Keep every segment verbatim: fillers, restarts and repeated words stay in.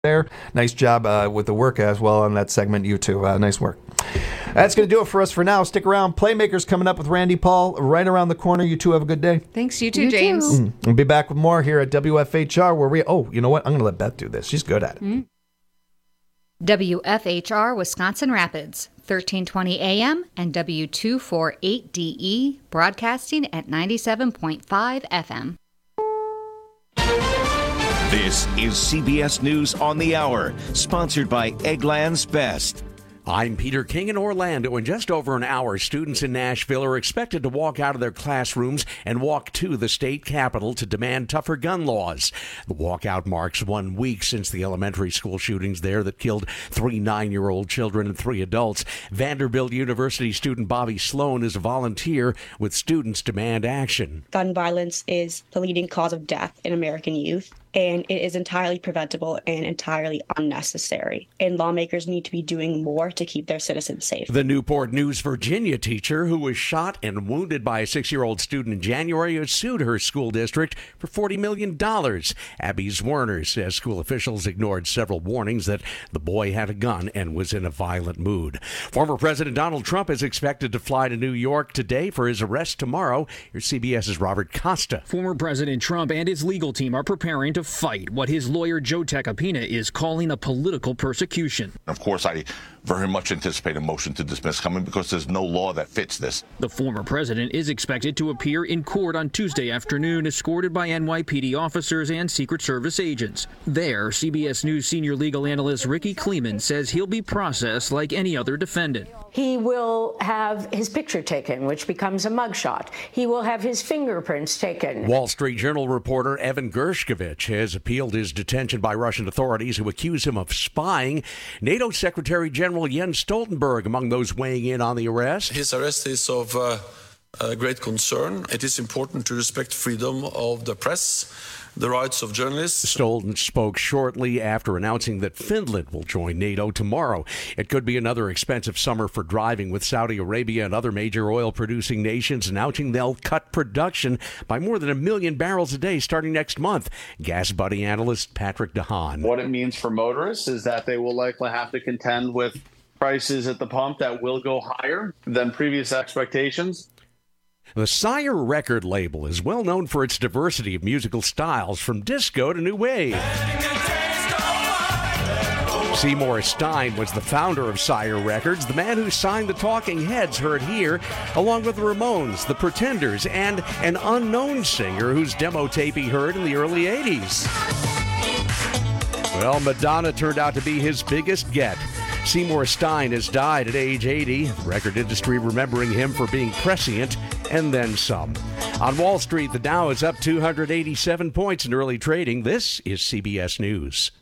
there. Nice job uh, with the work as well on that segment, you two. Uh, nice work. That's going to do it for us for now. Stick around. Playmakers coming up with Randy Paul right around the corner. You two have a good day. Thanks, you too, You James. too. Mm. We'll be back with more here at W F H R where we, oh, you know what? I'm going to let Beth do this. She's good at it. Mm. W F H R Wisconsin Rapids, thirteen twenty A M and W two forty-eight D E, broadcasting at ninety-seven point five F M. This is C B S News on the Hour, sponsored by Eggland's Best. I'm Peter King in Orlando. In just over an hour, students in Nashville are expected to walk out of their classrooms and walk to the state capitol to demand tougher gun laws. The walkout marks one week since the elementary school shootings there that killed three nine-year-old children and three adults. Vanderbilt University student Bobby Sloan is a volunteer with Students Demand Action. Gun violence is the leading cause of death in American youth, and it is entirely preventable and entirely unnecessary. And lawmakers need to be doing more to keep their citizens safe. The Newport News, Virginia teacher who was shot and wounded by a six-year-old student in January has sued her school district for forty million dollars. Abby Zwerner says school officials ignored several warnings that the boy had a gun and was in a violent mood. Former President Donald Trump is expected to fly to New York today for his arrest tomorrow. Here's CBS's Robert Costa. Former President Trump and his legal team are preparing to fight what his lawyer Joe Tacopina is calling a political persecution. Of course, I very much anticipate a motion to dismiss coming because there's no law that fits this. The former president is expected to appear in court on Tuesday afternoon, escorted by N Y P D officers and Secret Service agents. There, C B S News senior legal analyst Ricky Kleeman says he'll be processed like any other defendant. He will have his picture taken, which becomes a mugshot. He will have his fingerprints taken. Wall Street Journal reporter Evan Gershkovich has appealed his detention by Russian authorities who accuse him of spying. NATO Secretary General Jens Stoltenberg among those weighing in on the arrest. His arrest is of uh, uh, great concern. It is important to respect freedom of the press, the rights of journalists. Stolten spoke shortly after announcing that Finland will join NATO tomorrow. It could be another expensive summer for driving, with Saudi Arabia and other major oil-producing nations announcing they'll cut production by more than a million barrels a day starting next month. Gas Buddy analyst Patrick DeHaan. What it means for motorists is that they will likely have to contend with prices at the pump that will go higher than previous expectations. The Sire record label is well known for its diversity of musical styles, from disco to new wave. Seymour Stein was the founder of Sire Records, the man who signed the Talking Heads heard here, along with the Ramones, the Pretenders, and an unknown singer whose demo tape he heard in the early eighties. Well, Madonna turned out to be his biggest get. Seymour Stein has died at age eighty, the record industry remembering him for being prescient and then some. On Wall Street, the Dow is up two hundred eighty-seven points in early trading. This is C B S News.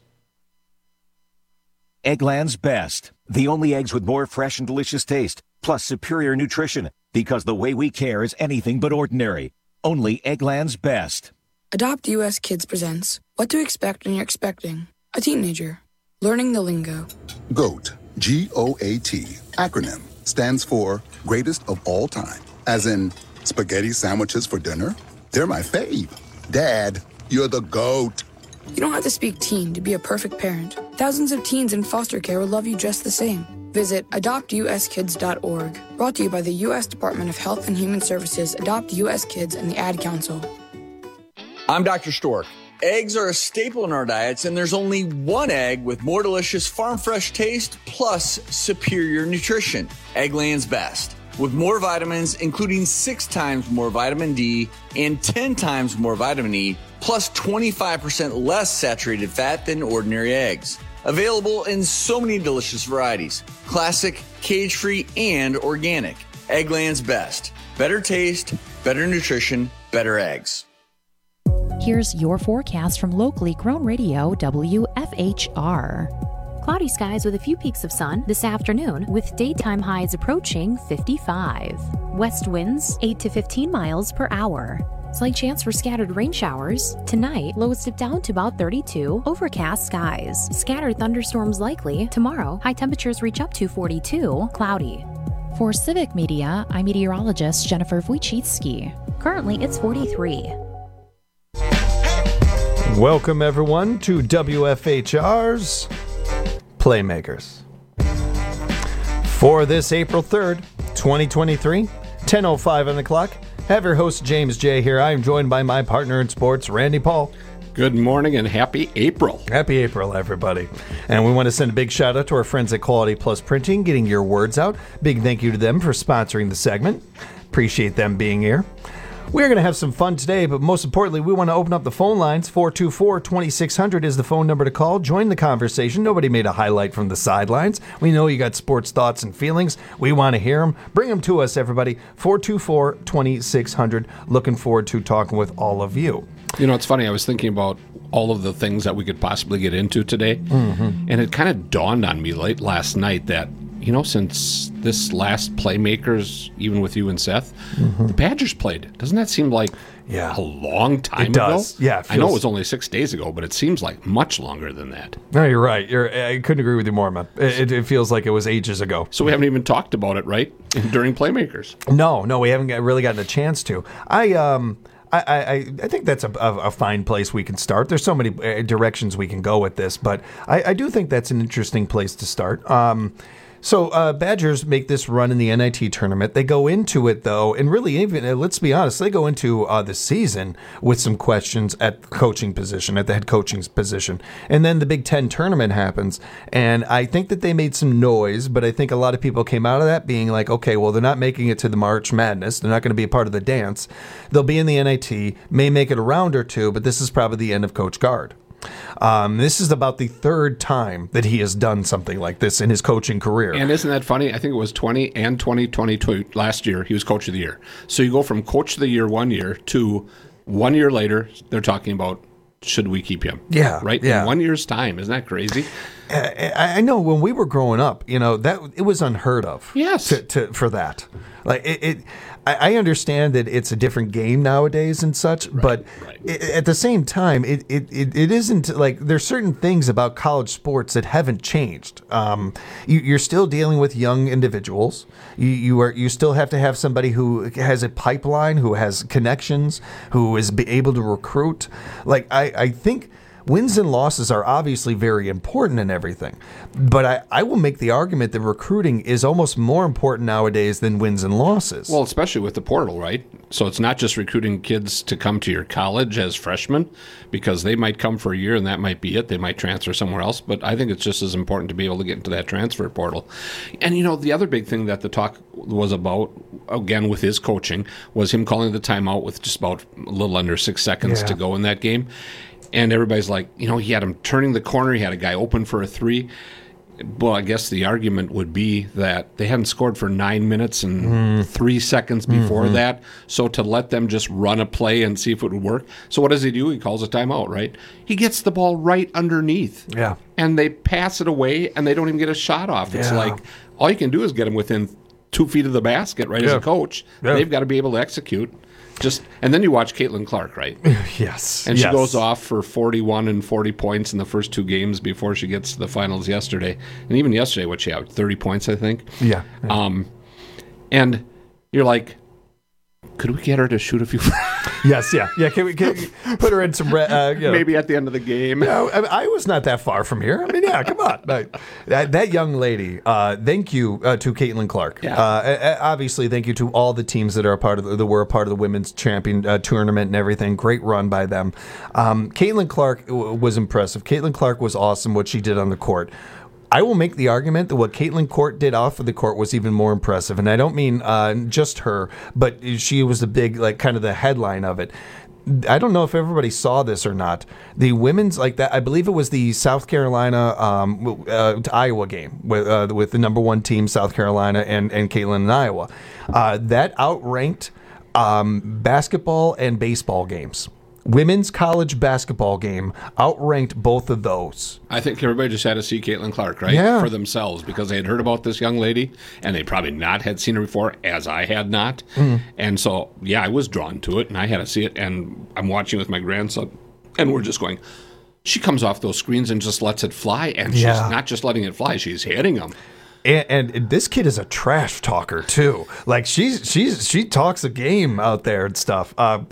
Eggland's Best. The only eggs with more fresh and delicious taste, plus superior nutrition, because the way we care is anything but ordinary. Only Eggland's Best. Adopt U S Kids presents What to Expect When You're Expecting a Teenager. Learning the lingo. GOAT, G O A T, acronym, stands for Greatest of All Time. As in, spaghetti sandwiches for dinner? They're my fave. Dad, you're the GOAT. You don't have to speak teen to be a perfect parent. Thousands of teens in foster care will love you just the same. Visit adopt u s kids dot org. Brought to you by the U S Department of Health and Human Services, Adopt U S Kids, and the Ad Council. I'm Doctor Stork. Eggs are a staple in our diets, and there's only one egg with more delicious farm fresh taste plus superior nutrition. Eggland's Best. With more vitamins, including six times more vitamin D and ten times more vitamin E, plus twenty-five percent less saturated fat than ordinary eggs. Available in so many delicious varieties. Classic, cage-free, and organic. Eggland's Best. Better taste, better nutrition, better eggs. Here's your forecast from locally grown radio W F H R. Cloudy skies with a few peaks of sun this afternoon, with daytime highs approaching fifty-five. West winds eight to fifteen miles per hour. Slight chance for scattered rain showers. Tonight, lows dip down to about thirty-two. Overcast skies. Scattered thunderstorms likely. Tomorrow, high temperatures reach up to forty-two. Cloudy. For Civic Media, I'm meteorologist Jennifer Wojcicki. Currently, it's forty-three. Welcome, everyone, to W F H R's Playmakers. For this April third, twenty twenty-three, ten oh five on the clock, have your host, James J. here. I am joined by my partner in sports, Randy Paul. Good morning and happy April. Happy April, everybody. And we want to send a big shout out to our friends at Quality Plus Printing, getting your words out. Big thank you to them for sponsoring the segment. Appreciate them being here. We're going to have some fun today, but most importantly, we want to open up the phone lines. four two four, two six zero zero is the phone number to call. Join the conversation. Nobody made a highlight from the sidelines. We know you got sports thoughts and feelings. We want to hear them. Bring them to us, everybody. four two four, two six zero zero. Looking forward to talking with all of you. You know, it's funny. I was thinking about all of the things that we could possibly get into today, mm-hmm. and it kind of dawned on me late last night that, you know, since this last Playmakers, even with you and Seth, mm-hmm. the Badgers played. Doesn't that seem like yeah. a long time it does. ago? Yeah, it I know it feels... was only six days ago, but it seems like much longer than that. No, you're right. You're, I couldn't agree with you more, man. It, it feels like it was ages ago. So we haven't even talked about it, right, during Playmakers? No, no, we haven't got, really gotten a chance to. I um. I, I, I think that's a, a, a fine place we can start. There's so many directions we can go with this, but I, I do think that's an interesting place to start. Um, so uh, Badgers make this run in the N I T tournament. They go into it, though, and really, even let's be honest, they go into uh, the season with some questions at the coaching position, at the head coaching position. And then the Big Ten tournament happens, and I think that they made some noise, but I think a lot of people came out of that being like, okay, well, they're not making it to the March Madness. They're not going to be a part of the dance. They'll be in the N I T, may make it a round or two, but this is probably the end of Coach Gard. Um, this is about the third time that he has done something like this in his coaching career. And isn't that funny? I think it was twenty and twenty twenty-two last year. He was Coach of the Year. So you go from Coach of the Year one year to one year later, they're talking about, should we keep him? Yeah. Right? Yeah. In one year's time. Isn't that crazy? I, I know when we were growing up, you know, that it was unheard of. Yes. To, to, for that. Like it, it I, I understand that it's a different game nowadays and such, right, but right. It, at the same time, it, it, it, it isn't like there's certain things about college sports that haven't changed. Um, you, you're still dealing with young individuals. You, you are you still have to have somebody who has a pipeline, who has connections, who is be able to recruit. Like I, I think. Wins and losses are obviously very important in everything, but I, I will make the argument that recruiting is almost more important nowadays than wins and losses. Well, especially with the portal, right? So it's not just recruiting kids to come to your college as freshmen, because they might come for a year and that might be it. They might transfer somewhere else, but I think it's just as important to be able to get into that transfer portal. And, you know, the other big thing that the talk was about, again, with his coaching, was him calling the timeout with just about a little under six seconds yeah. to go in that game. And everybody's like, you know, he had him turning the corner. He had a guy open for a three. Well, I guess the argument would be that they hadn't scored for nine minutes and mm. three seconds before mm-hmm. that. So to let them just run a play and see if it would work. So what does he do? He calls a timeout, right? He gets the ball right underneath. Yeah. And they pass it away, and they don't even get a shot off. It's yeah. like all you can do is get them within two feet of the basket, right, yeah. as a coach. Yeah. They've got to be able to execute. Just and then you watch Caitlin Clark, right? Yes. And she yes. goes off for forty-one and forty points in the first two games before she gets to the finals yesterday. And even yesterday, what she had, thirty points, I think. Yeah. yeah. Um, and you're like, could we get her to shoot a few? yes, yeah, yeah. Can we, can we put her in some? Uh, you know, maybe at the end of the game. No, I, I was not that far from here. I mean, yeah, come on. But that, that young lady. Uh, thank you uh, to Caitlin Clark. Yeah. Uh, obviously, thank you to all the teams that are a part of the, that were a part of the women's champion uh, tournament and everything. Great run by them. Um, Caitlin Clark w- was impressive. Caitlin Clark was awesome. What she did on the court. I will make the argument that what Caitlin Court did off of the court was even more impressive. And I don't mean uh, just her, but she was the big, like, kind of the headline of it. I don't know if everybody saw this or not. The women's, like that, I believe it was the South Carolina um, uh, to Iowa game with uh, with the number one team, South Carolina, and, and Caitlin in Iowa. Uh, that outranked um, basketball and baseball games. Women's college basketball game outranked both of those. I think everybody just had to see Caitlin Clark, right? Yeah. For themselves, because they had heard about this young lady, and they probably not had seen her before, as I had not. Mm. And so, yeah, I was drawn to it, and I had to see it, and I'm watching with my grandson, and we're just going, she comes off those screens and just lets it fly, and she's Yeah. not just letting it fly, she's hitting them. And, and this kid is a trash talker too. Like she's she's she talks a game out there and stuff. Uh,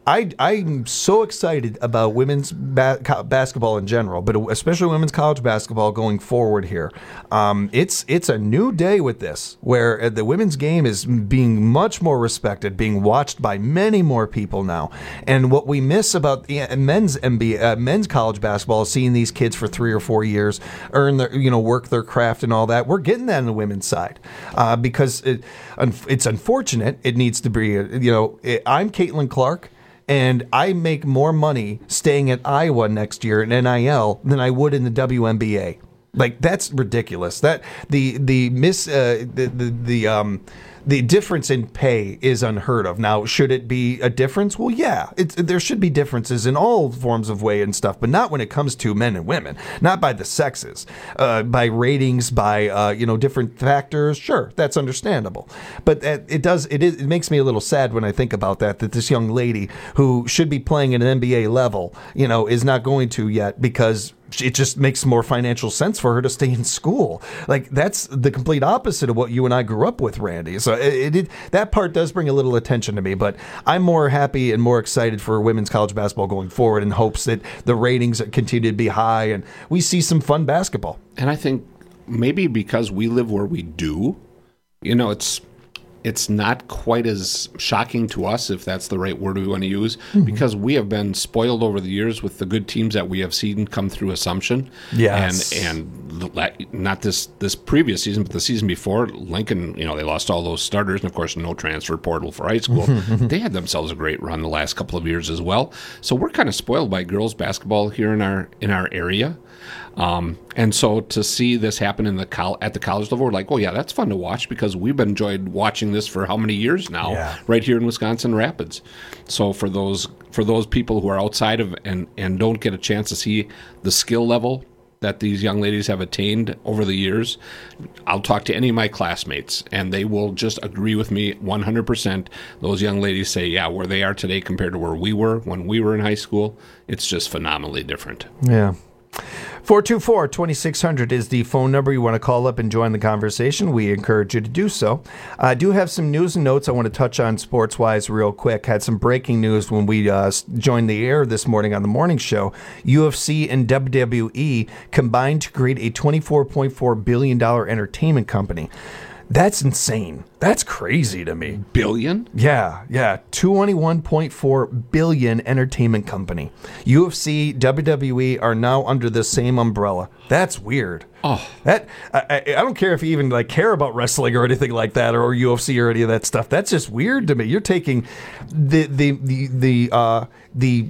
I, I'm so excited about women's ba- co- basketball in general, but especially women's college basketball going forward here. Um, it's it's a new day with this, where the women's game is being much more respected, being watched by many more people now. And what we miss about the men's N B A, uh, men's college basketball is seeing these kids for three or four years earn their, you know, work their craft and all that. We're getting that on the women's side uh, because it, it's unfortunate. It needs to be, you know, it, I'm Caitlin Clark. And I make more money staying at Iowa next year in N I L than I would in the W N B A. Like, that's ridiculous. That the the miss uh, the the the um the difference in pay is unheard of. Now, should it be a difference? Well, yeah, it's, there should be differences in all forms of way and stuff, but not when it comes to men and women. Not by the sexes, uh, by ratings, by uh, you know different factors. Sure, that's understandable, but that, it does it, is, it makes me a little sad when I think about that. That this young lady who should be playing at an N B A level, you know, is not going to yet because it just makes more financial sense for her to stay in school. Like, that's the complete opposite of what you and I grew up with, Randy. So it, it that part does bring a little attention to me, but I'm more happy and more excited for women's college basketball going forward in hopes that the ratings continue to be high and we see some fun basketball. And I think maybe because we live where we do, you know, it's it's not quite as shocking to us, if that's the right word we want to use, mm-hmm. because we have been spoiled over the years with the good teams that we have seen come through Assumption. Yes. And and not this this previous season, but the season before, Lincoln, you know, they lost all those starters, and of course, no transfer portal for high school. They had themselves a great run the last couple of years as well. So we're kind of spoiled by girls basketball here in our in our area. Um, and so to see this happen in the col- at the college level, we're like, oh yeah, that's fun to watch because we've been enjoyed watching this for how many years now, yeah. right here in Wisconsin Rapids. So for those for those people who are outside of and, and don't get a chance to see the skill level that these young ladies have attained over the years, I'll talk to any of my classmates, and they will just agree with me one hundred percent. Those young ladies say, yeah, where they are today compared to where we were when we were in high school, it's just phenomenally different. Yeah. four two four, two six zero zero is the phone number. You want to call up and join the conversation. We encourage you to do so. I do have some news and notes I want to touch on sports-wise real quick. Had some breaking news when we uh, joined the air this morning on the morning show. U F C and W W E combined to create a twenty-four point four billion dollars entertainment company. That's insane. That's crazy to me. Billion? Yeah, yeah. twenty-one point four billion dollars entertainment company. U F C, W W E are now under the same umbrella. That's weird. Oh, that I, I don't care if you even like care about wrestling or anything like that, or U F C or any of that stuff. That's just weird to me. You're taking the the the the uh, the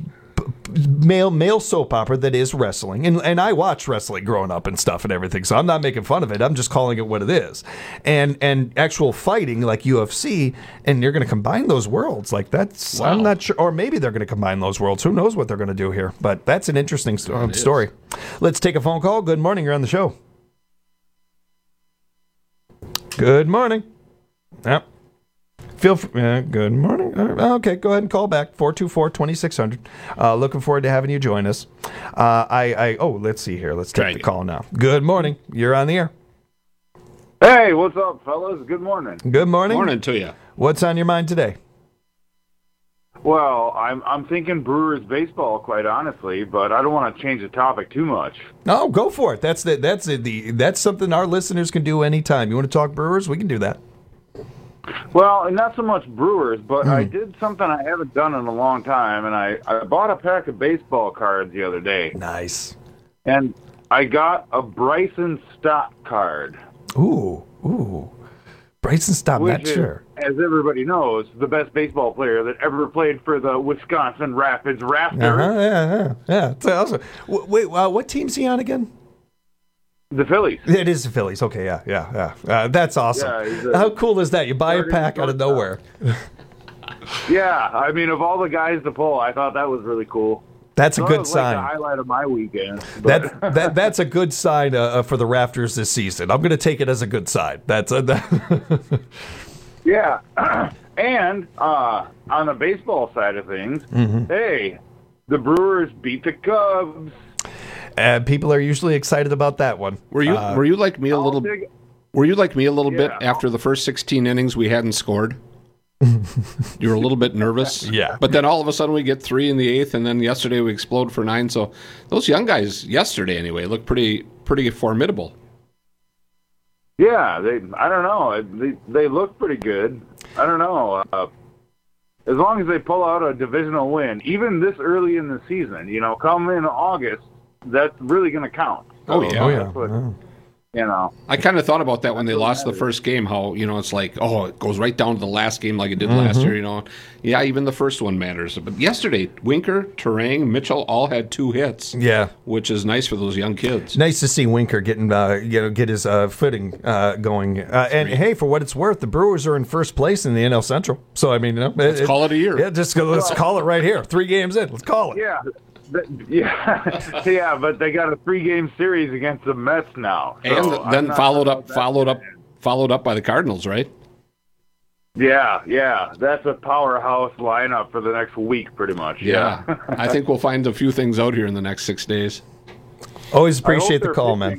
male male soap opera that is wrestling, and and I watched wrestling growing up and stuff and everything, so I'm not making fun of it. I'm just calling it what it is, and and actual fighting like U F C, and you're going to combine those worlds like that's. Wow. I'm not sure, or maybe they're going to combine those worlds. Who knows what they're going to do here? But that's an interesting st- story. Let's take a phone call. Good morning. You're on the show. Good morning. Yep. Feel free, uh, good morning. Uh, okay, go ahead and call back. four two four, two six zero zero. Uh, looking forward to having you join us. Uh, I, I, oh, let's see here. Let's take right. the call now. Good morning. You're on the air. Hey, what's up, fellas? Good morning. Good morning. Morning to you. What's on your mind today? Well, I'm I'm thinking Brewers baseball, quite honestly, but I don't want to change the topic too much. No, go for it. That's the that's the, the that's something our listeners can do anytime. You want to talk Brewers? We can do that. Well, and not so much Brewers, but mm. I did something I haven't done in a long time, and I, I bought a pack of baseball cards the other day. Nice. And I got a Bryson Stott card. Ooh, ooh. Bryson Stott, which not is, sure. As everybody knows, the best baseball player that ever played for the Wisconsin Rapids Raptors. Uh-huh, yeah, yeah, yeah. It's awesome. Wait, uh, what team's he on again? The Phillies. It is the Phillies. Okay, yeah, yeah, yeah. Uh, that's awesome. Yeah, a, How cool is that? You buy a pack out of nowhere. Yeah, I mean, of all the guys to pull, I thought that was really cool. That's so a good was sign. Like the highlight of my weekend. That that that's a good sign uh, for the Raptors this season. I'm going to take it as a good sign. That's a, that yeah. And uh, on the baseball side of things, mm-hmm. hey, the Brewers beat the Cubs. And uh, people are usually excited about that one. Were you uh, were you like me a little? Were you like me a little yeah. bit after the first sixteen innings we hadn't scored? You were a little bit nervous. Yeah. But then all of a sudden we get three in the eighth, and then yesterday we explode for nine. So those young guys, yesterday anyway, look pretty pretty formidable. Yeah, they. I don't know. They they look pretty good. I don't know. Uh, as long as they pull out a divisional win, even this early in the season, you know, come in August, that's really going to count. So Oh, yeah. Oh, yeah. that's what- Oh. You know, I kind of thought about that when they lost the first game, how, you know, it's like, oh, it goes right down to the last game like it did last Mhm. year, you know. Yeah, even the first one matters. But yesterday, Winker, Terang, Mitchell all had two hits. Yeah. Which is nice for those young kids. Nice to see Winker getting, uh, you know, get his uh, footing uh, going. Uh, and hey, for what it's worth, the Brewers are in first place in the N L Central. So I mean, you know, Let's call it a year. Yeah, just go, let's call it right here. Three games in, let's call it. yeah, th- yeah, yeah. But they got a three-game series against the Mets now, so And I'm then not followed sure up, about that. followed up, followed up by the Cardinals, right? Yeah, yeah, that's a powerhouse lineup for the next week, pretty much. Yeah. Yeah, I think we'll find a few things out here in the next six days. Always I hope appreciate the they're call, pitching. man.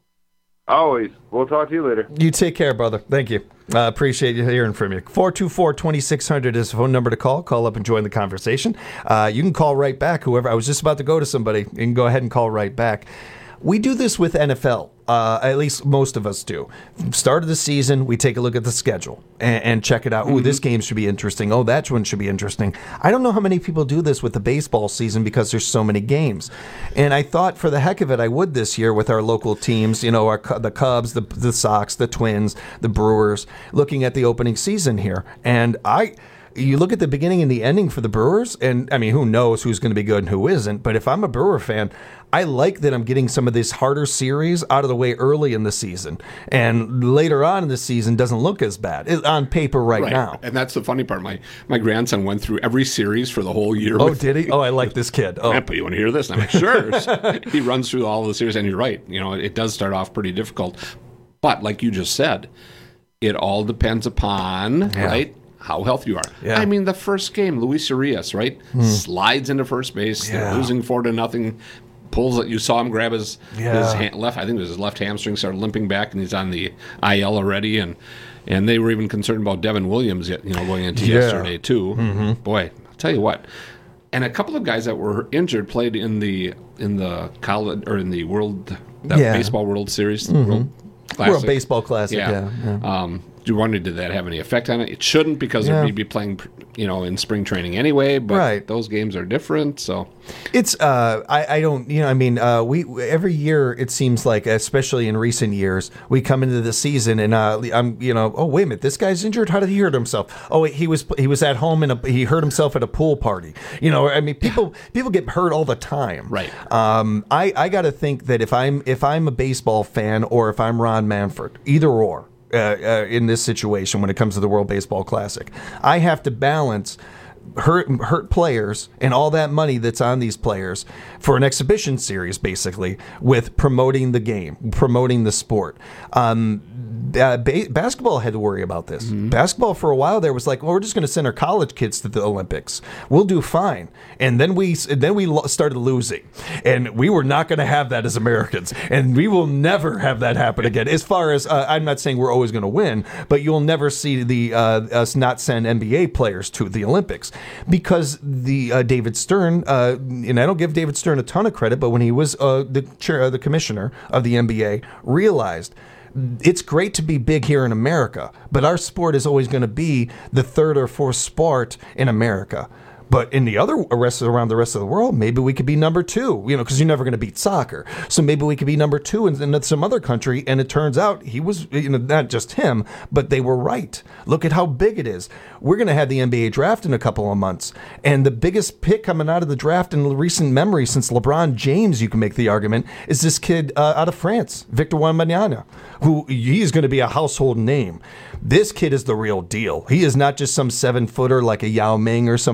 Always. We'll talk to you later. You take care, brother. Thank you. Uh, appreciate you hearing from you. four two four, two six zero zero is the phone number to call. Call up and join the conversation. Uh, you can call right back. Whoever, I was just about to go to somebody. You can go ahead and call right back. We do this with N F L. Uh, at least most of us do. Start of the season, we take a look at the schedule and, and check it out. Ooh, this game should be interesting. Oh, that one should be interesting. I don't know how many people do this with the baseball season because there's so many games. And I thought for the heck of it, I would this year with our local teams, you know, our the Cubs, the, the Sox, the Twins, the Brewers, looking at the opening season here. And I... You look at the beginning and the ending for the Brewers, and I mean, who knows who's going to be good and who isn't. But if I'm a Brewer fan, I like that I'm getting some of this harder series out of the way early in the season, and later on in the season doesn't look as bad it, on paper right, now. And that's the funny part. My my grandson went through every series for the whole year. Oh, with, did he? Oh, I like this kid. Oh, Grandpa, you want to hear this? And I'm like, sure. He runs through all the series, and you're right. You know, it does start off pretty difficult. But like you just said, it all depends upon, Yeah. right, how healthy you are. Yeah. I mean, the first game, Luis Urias, right, Hmm. slides into first base. Yeah. They're losing four to nothing. Pulls it. You saw him grab his, Yeah. his hand, left. I think it was his left hamstring. Started limping back, and he's on the I L already. And and they were even concerned about Devin Williams, you know, going into Yeah. yesterday too. Mhm. Boy, I'll tell you what. And a couple of guys that were injured played in the in the college or in the World that Yeah. Baseball World Series, Mhm. World Classic. World Baseball Classic, yeah, yeah. Um, you wondered, did that have any effect on it? It shouldn't, because Yeah. they'd be playing, you know, in spring training anyway. But Right. those games are different. So It's uh I, I don't you know I mean uh we every year it seems like, especially in recent years, we come into the season and uh I'm you know oh wait a minute, this guy's injured, how did he hurt himself? Oh wait, he was he was at home and a, he hurt himself at a pool party. You know, I mean people people get hurt all the time. Right. Um I I got to think that if I'm if I'm a baseball fan or if I'm Ron Manfred, either or uh, uh, in this situation when it comes to the World Baseball Classic, I have to balance hurt hurt players and all that money that's on these players for an exhibition series, basically, with promoting the game, promoting the sport. Um, uh, ba- basketball had to worry about this. Basketball for a while there was like, well, we're just going to send our college kids to the Olympics. We'll do fine. And then we and then we lo- started losing, and we were not going to have that as Americans, and we will never have that happen again. As far as uh, I'm not saying we're always going to win, but you'll never see the uh, us not send N B A players to the Olympics. Because the uh, David Stern, uh, and I don't give David Stern a ton of credit, but when he was uh, the chair, uh, the commissioner of the N B A, realized it's great to be big here in America, but our sport is always going to be the third or fourth sport in America. But in the other rest of, around the rest of the world, maybe we could be number two, you know, because you're never going to beat soccer. So maybe we could be number two in, in some other country. And it turns out he was, you know, not just him, but they were right. Look at how big it is. We're going to have the N B A draft in a couple of months. And the biggest pick coming out of the draft in recent memory since LeBron James, you can make the argument, is this kid uh, out of France, Victor Wembanyama, who he's going to be a household name. This kid is the real deal. He is not just some seven footer like a Yao Ming or somebody coming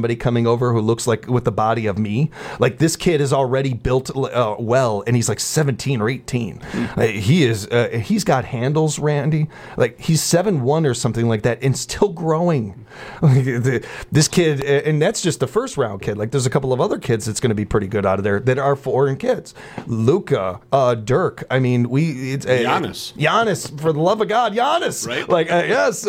over who looks like with the body of me. Like this kid is already built uh, well, and he's like seventeen or eighteen. Uh, he is. Uh, he's got handles, Randy. Like he's seven one or something like that, and still growing. This kid, and that's just the first round kid. Like there's a couple of other kids that's going to be pretty good out of there that are foreign kids. Luka, uh, Dirk. I mean, we it's uh, Giannis. Giannis, for the love of God, Giannis. Right. Like uh, yes.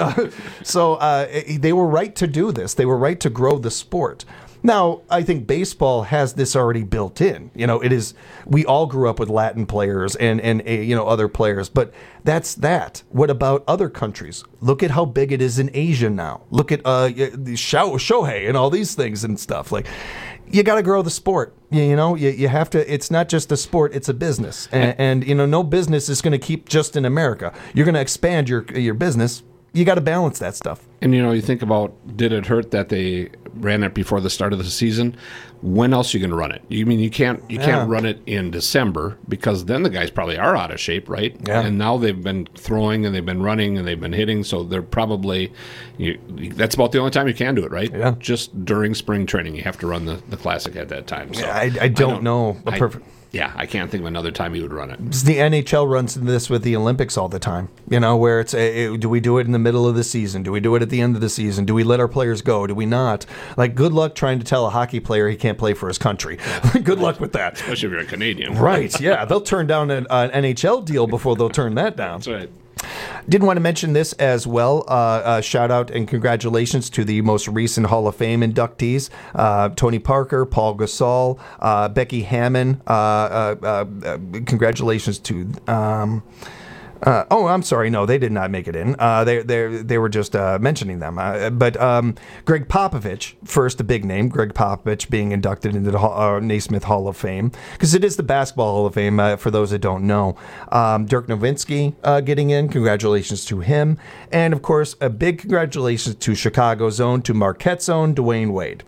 So uh, they were right to do this. They were right to grow the sport. Now, I think baseball has this already built in. You know, it is. We all grew up with Latin players and and uh, you know other players, but that's that. What about other countries? Look at how big it is in Asia now. Look at uh, Sho- Shohei and all these things and stuff. Like, you got to grow the sport. You, you know, you, you have to. It's not just a sport; it's a business, and, and you know, no business is going to keep just in America. You're going to expand your your business. You got to balance that stuff. And, you know, you think about, did it hurt that they ran it before the start of the season? When else are you going to run it? You mean you can't you Yeah. can't run it in December because then the guys probably are out of shape, right? Yeah. And now they've been throwing and they've been running and they've been hitting, so they're probably you, that's about the only time you can do it, right? Yeah. Just during spring training, you have to run the, the classic at that time. So Yeah, I- I don't know a I- perfect- yeah, I can't think of another time you would run it. The N H L runs into this with the Olympics all the time. You know, where it's a, do we do it in the middle of the season? Do we do it at the end of the season? Do we let our players go? Do we not? Like, good luck trying to tell a hockey player he can't play for his country. Good luck with that. Especially if you're a Canadian. Right? Yeah, they'll turn down an, an N H L deal before they'll turn that down. That's right. Did want to mention this as well. Uh, uh, shout out and congratulations to the most recent Hall of Fame inductees: uh, Tony Parker, Paul Gasol, uh, Becky Hammon. Uh, uh, uh, uh, congratulations to. Um, Uh, oh, I'm sorry. No, they did not make it in. Uh, they they they were just uh, mentioning them. Uh, but um, Greg Popovich, first a big name. Greg Popovich being inducted into the uh, Naismith Hall of Fame because it is the Basketball Hall of Fame. Uh, for those that don't know, um, Dirk Nowitzki uh, getting in. Congratulations to him, and of course a big congratulations to Chicago's own, to Marquette's own, Dwayne Wade.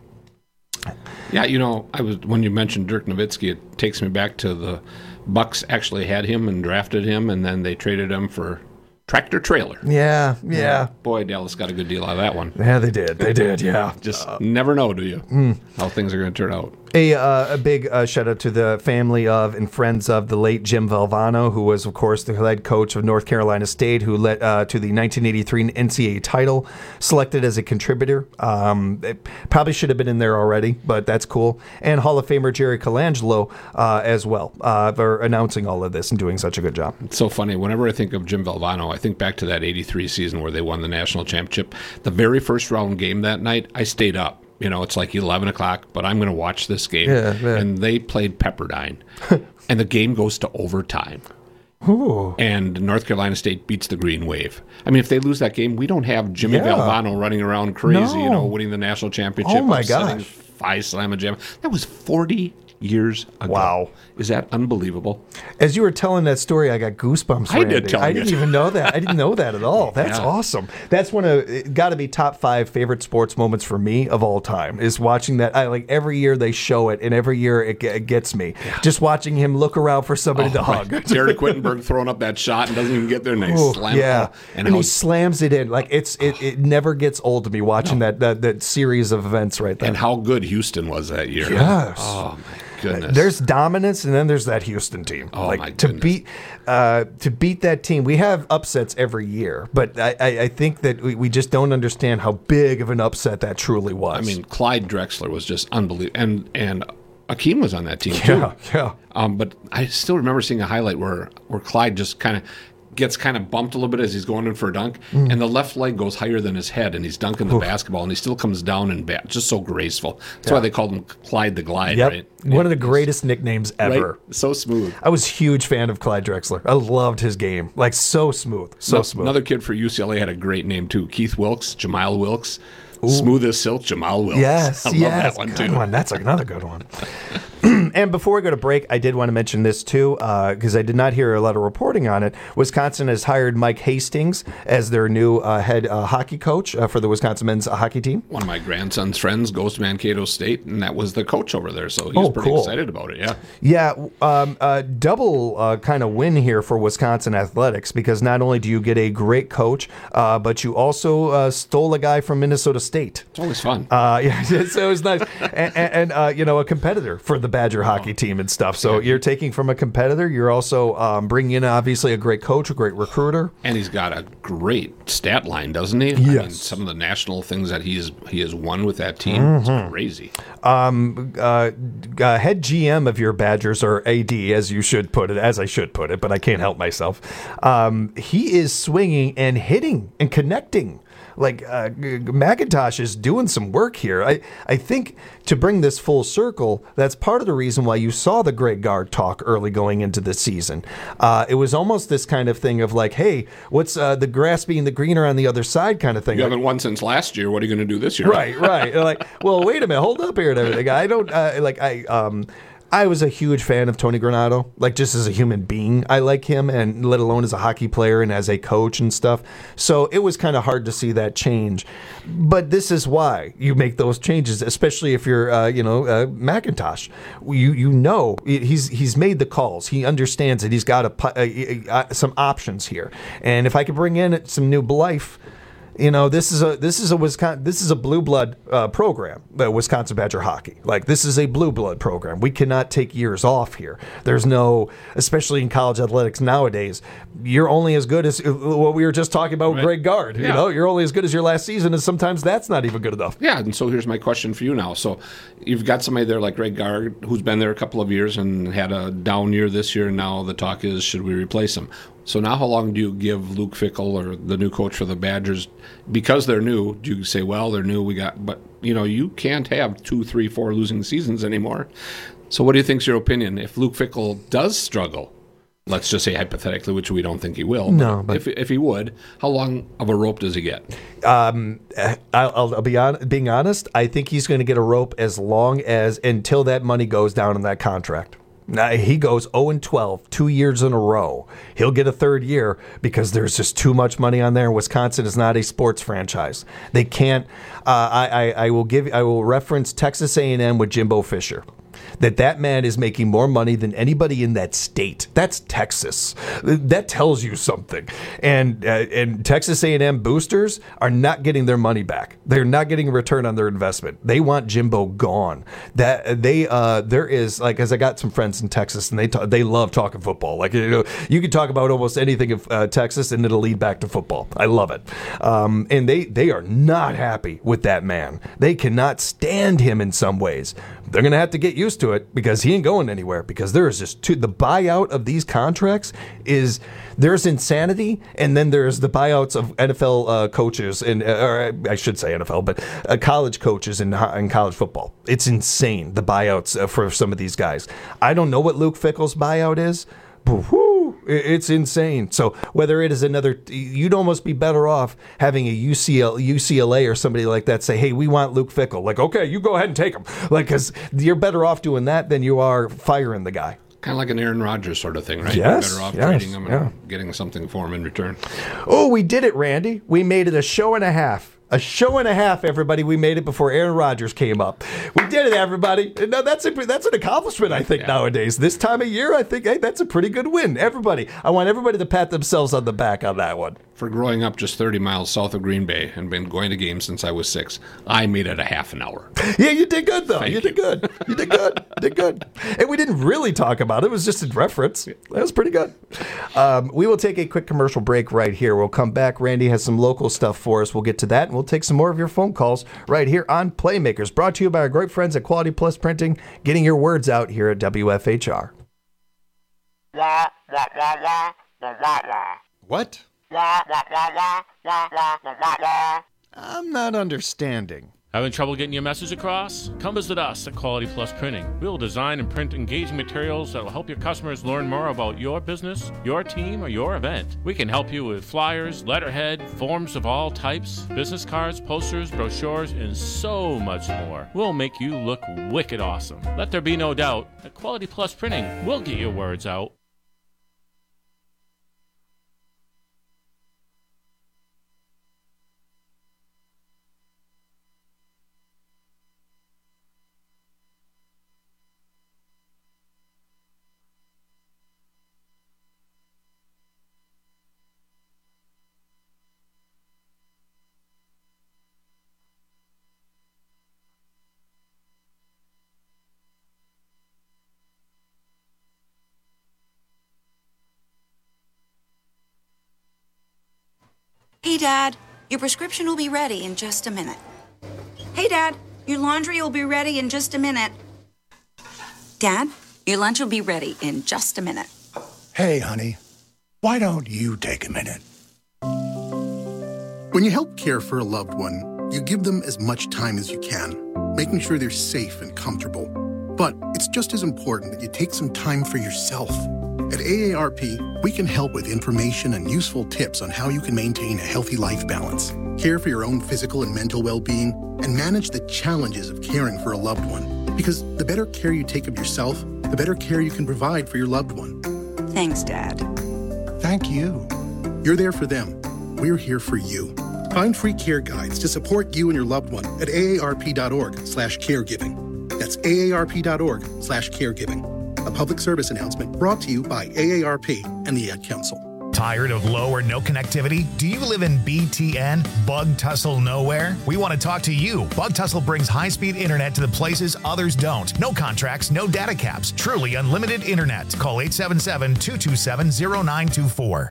Yeah, you know, I was when you mentioned Dirk Nowitzki, it takes me back to the Bucks actually had him and drafted him, and then they traded him for tractor trailer. Yeah, yeah. Boy, Dallas got a good deal out of that one. Yeah, they did. They did. Yeah. Just never know, do you? Mm. How things are going to turn out. A, uh, a big uh, shout out to the family of and friends of the late Jim Valvano, who was, of course, the head coach of North Carolina State, who led uh, to the nineteen eighty-three N C double A title, selected as a contributor. Um, it probably should have been in there already, but that's cool. And Hall of Famer Jerry Colangelo uh, as well uh, for announcing all of this and doing such a good job. It's so funny. Whenever I think of Jim Valvano, I think back to that eighty-three season where they won the national championship. The very first round game that night, I stayed up. You know, it's like eleven o'clock, but I'm going to watch this game. Yeah, yeah. And they played Pepperdine, and the game goes to overtime. Ooh. And North Carolina State beats the Green Wave. I mean, if they lose that game, we don't have Jimmy Yeah. Valvano running around crazy, No. you know, winning the national championship. Oh, my upsetting gosh. Phi Slamma Jam. That was forty years ago. Wow. Is that unbelievable? As you were telling that story, I got goosebumps. I did Randy. telling I it. didn't even know that. I didn't know that at all. That's Yeah. awesome. That's one of it got to be top five favorite sports moments for me of all time. Is watching that. I like every year they show it, and every year it, it gets me. Just watching him look around for somebody to hug. Derek Wittenberg throwing up that shot and doesn't even get there, and they Ooh, slam yeah, it. and, how, he slams it in like it's it, it never gets old to me watching that, that that series of events right there. and how good Houston was that year. Yes. Oh, my goodness. There's dominance, and then there's that Houston team. Oh, like my to goodness. beat uh, to beat that team. We have upsets every year, but I, I, I think that we, we just don't understand how big of an upset that truly was. I mean, Clyde Drexler was just unbelievable. And, and Akeem was on that team, too. yeah, yeah. Um, but I still remember seeing a highlight where, where Clyde just kind of gets kind of bumped a little bit as he's going in for a dunk, Mm. and the left leg goes higher than his head, and he's dunking the basketball, and he still comes down and bat, just so graceful. That's Yeah. why they called him Clyde the Glide, Yep. right? One of the greatest nicknames ever. Right? So smooth. I was a huge fan of Clyde Drexler. I loved his game. Like so smooth, so No- smooth. Another kid for U C L A had a great name, too. Keith Wilkes, Jamal Wilkes. Smooth as silk, Jamal Wilkes. Yes, I love yes, that one, good too. one. That's like another good one. And before we go to break, I did want to mention this too, because uh, I did not hear a lot of reporting on it. Wisconsin has hired Mike Hastings as their new uh, head uh, hockey coach uh, for the Wisconsin men's hockey team. One of my grandson's friends goes to Mankato State, and that was the coach over there, so he's oh, pretty cool. excited about it, yeah. Yeah, um, uh, double uh, kind of win here for Wisconsin athletics, because not only do you get a great coach, uh, but you also uh, stole a guy from Minnesota State. It's always fun. Uh, yeah, so it was nice. and, and, and uh, you know, a competitor for the Badger hockey team and stuff. So you're taking from a competitor. You're also um, bringing in, obviously, a great coach, a great recruiter. And he's got a great stat line, doesn't he? Yes. I mean, some of the national things that he's, he has won with that team, Mm-hmm. it's crazy. Um, uh, uh, head G M of your Badgers, or A D, as you should put it, as I should put it, but I can't help myself. Um, he is swinging and hitting and connecting. Like uh, McIntosh is doing some work here. I, I think to bring this full circle, that's part of the reason why you saw the Greg Gard talk early going into the season. Uh, it was almost this kind of thing of like, hey, what's uh, the grass being the greener on the other side kind of thing. You like, haven't won since last year. What are you going to do this year? Right, right. Like, well, wait a minute, hold up here and everything. I don't uh, like I um. I was a huge fan of Tony Granato, like just as a human being. I like him, and let alone as a hockey player and as a coach and stuff. So it was kind of hard to see that change. But this is why you make those changes, especially if you're, uh, you know, uh, McIntosh. You you know he's he's made the calls. He understands that he's got a, a, a, some options here. And if I could bring in some new life. You know, this is a this is a Wisconsin this is a blue blood uh, program, uh, Wisconsin Badger hockey. Like this is a blue blood program. We cannot take years off here. There's no, especially in college athletics nowadays, you're only as good as what we were just talking about with Right. Greg Gard. Yeah. You know, you're only as good as your last season, and sometimes that's not even good enough. Yeah, and so here's my question for you now. So you've got somebody there like Greg Gard who's been there a couple of years and had a down year this year, and now the talk is, should we replace him? So now how long do you give Luke Fickell, or the new coach for the Badgers, because they're new, do you say, well, they're new, we got, but, you know, you can't have two, three, four losing seasons anymore. So what do you think's your opinion? If Luke Fickell does struggle, let's just say hypothetically, which we don't think he will, No, but but- if, if he would, how long of a rope does he get? Um, I'll, I'll be on, being honest. I think he's going to get a rope as long as until that money goes down in that contract. Now, he goes oh and twelve, two years in a row. He'll get a third year because there's just too much money on there. Wisconsin is not a sports franchise. They can't. Uh, I, I, I will give. I will reference Texas A and M with Jimbo Fisher. That that man is making more money than anybody in that state. That's Texas. That tells you something. And uh, and Texas A and M boosters are not getting their money back. They're not getting a return on their investment. They want Jimbo gone. That they uh, there is like, as I got some friends in Texas, and they talk, they love talking football. Like, you know, you can talk about almost anything of uh, Texas, and it'll lead back to football. I love it. Um, and they they are not happy with that man. They cannot stand him in some ways. They're going to have to get used to it because he ain't going anywhere, because there is just too, the buyout of these contracts is, there's insanity, and then there's the buyouts of N F L uh, coaches, and or I should say N F L, but uh, college coaches in, in college football. It's insane, the buyouts uh, for some of these guys. I don't know what Luke Fickell's buyout is, but whoo, it's insane. So whether it is another, you'd almost be better off having a U C L, U C L A or somebody like that say, hey, we want Luke Fickell. Like, okay, you go ahead and take him. Like, because you're better off doing that than you are firing the guy. Kind of like an Aaron Rodgers sort of thing, right? Yes, You're better off yes, trading him and yeah. getting something for him in return. Oh, we did it, Randy. We made it a show and a half. A show and a half, everybody. We made it before Aaron Rodgers came up. We did it, everybody. No, that's a, that's an accomplishment, I think, yeah. nowadays. This time of year, I think hey, that's a pretty good win. Everybody, I want everybody to pat themselves on the back on that one. For growing up just thirty miles south of Green Bay and been going to games since I was six, I made it a half an hour. Yeah, you did good, though. Thank You you. did good. You did good. You did good. And we didn't really talk about it. It was just a reference. That was pretty good. Um, we will take a quick commercial break right here. We'll come back. Randy has some local stuff for us. We'll get to that, and we'll take some more of your phone calls right here on Playmakers, brought to you by our great friends at Quality Plus Printing, getting your words out here at W F H R. What? I'm not understanding. Having trouble getting your message across? Come visit us at Quality Plus Printing. We will design and print engaging materials that will help your customers learn more about your business, your team, or your event. We can help you with flyers, letterhead, forms of all types, business cards, posters, brochures, and so much more. We'll make you look wicked awesome. Let there be no doubt that Quality Plus Printing will get your words out. Hey, Dad, your prescription will be ready in just a minute. Hey, Dad, your laundry will be ready in just a minute. Dad, your lunch will be ready in just a minute. Hey, honey, why don't you take a minute? When you help care for a loved one, you give them as much time as you can, making sure they're safe and comfortable. But it's just as important that you take some time for yourself. At A A R P, we can help with information and useful tips on how you can maintain a healthy life balance, care for your own physical and mental well-being, and manage the challenges of caring for a loved one. Because the better care you take of yourself, the better care you can provide for your loved one. Thanks, Dad. Thank you. You're there for them. We're here for you. Find free care guides to support you and your loved one at aarp.org slash caregiving. That's aarp.org slash caregiving. A public service announcement brought to you by A A R P and the Ad Council. Tired of low or no connectivity? Do you live in B T N? Bug Tussle Nowhere? We want to talk to you. Bug Tussle brings high-speed internet to the places others don't. No contracts, no data caps. Truly unlimited internet. Call eight seven seven, two two seven, zero nine two four.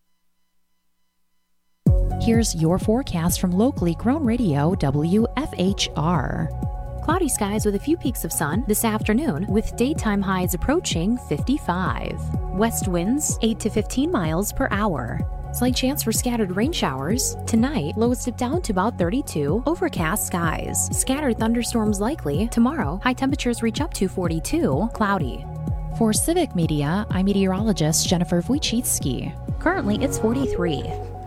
Here's your forecast from locally grown radio W F H R. Cloudy skies with a few peaks of sun this afternoon, with daytime highs approaching fifty-five. West winds eight to fifteen miles per hour. Slight chance for scattered rain showers. Tonight, lows dip down to about thirty-two, overcast skies. Scattered thunderstorms likely. Tomorrow, high temperatures reach up to forty-two, cloudy. For Civic Media, I'm meteorologist Jennifer Wojcicki. Currently, it's forty-three.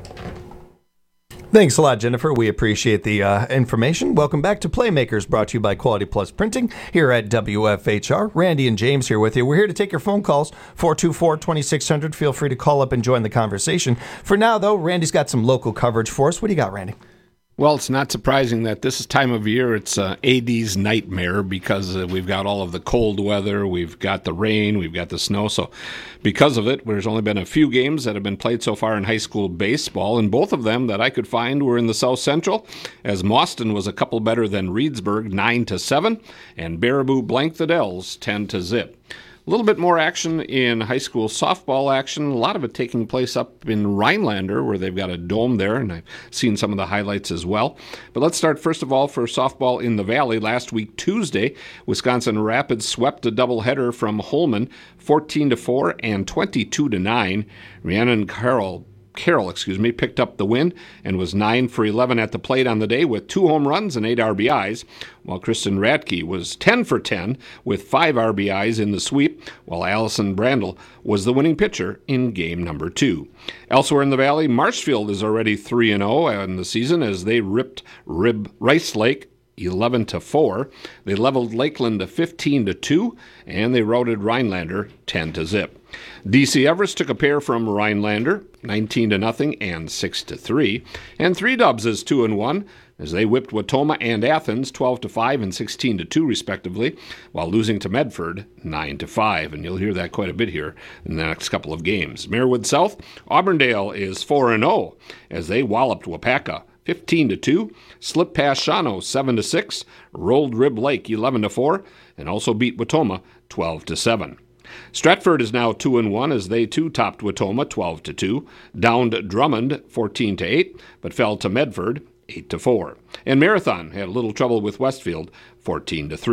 Thanks a lot, Jennifer. We appreciate the uh, information. Welcome back to Playmakers, brought to you by Quality Plus Printing here at W F H R. Randy and James here with you. We're here to take your phone calls, four two four, two six zero zero. Feel free to call up and join the conversation. For now, though, Randy's got some local coverage for us. What do you got, Randy? Well, it's not surprising that this time of year it's uh, A D's nightmare because uh, we've got all of the cold weather, we've got the rain, we've got the snow. So because of it, there's only been a few games that have been played so far in high school baseball, and both of them that I could find were in the South Central, as Mauston was a couple better than Reedsburg, nine to seven, and Baraboo blanked the Dells, ten to zip. A little bit more action in high school softball action, a lot of it taking place up in Rhinelander, where they've got a dome there, and I've seen some of the highlights as well. But let's start, first of all, for softball in the Valley. Last week, Tuesday, Wisconsin Rapids swept a doubleheader from Holman, fourteen to four and twenty-two to nine. Rhiannon Carroll Carroll, excuse me, picked up the win and was nine for eleven at the plate on the day with two home runs and eight R B Is, while Kristen Radke was ten for ten with five R B Is in the sweep, while Allison Brandel was the winning pitcher in game number two. Elsewhere in the Valley, Marshfield is already three and oh in the season as they ripped Rib Rice Lake eleven to four. They leveled Lakeland to fifteen to two, and they routed Rhinelander ten to zip. D C Everest took a pair from Rhinelander, nineteen to nothing and six to three, and Three Dubs is two and one as they whipped Watoma and Athens twelve to five and sixteen to two respectively, while losing to Medford nine to five, and you'll hear that quite a bit here in the next couple of games. Marewood South, Auburndale is four and oh as they walloped Wapaka fifteen to two, slipped past Shawano seven to six, rolled Rib Lake eleven to four, and also beat Watoma twelve to seven. Stratford is now two and one as they too topped Watoma twelve to two, downed Drummond fourteen to eight, but fell to Medford eight to four. And Marathon had a little trouble with Westfield fourteen to three.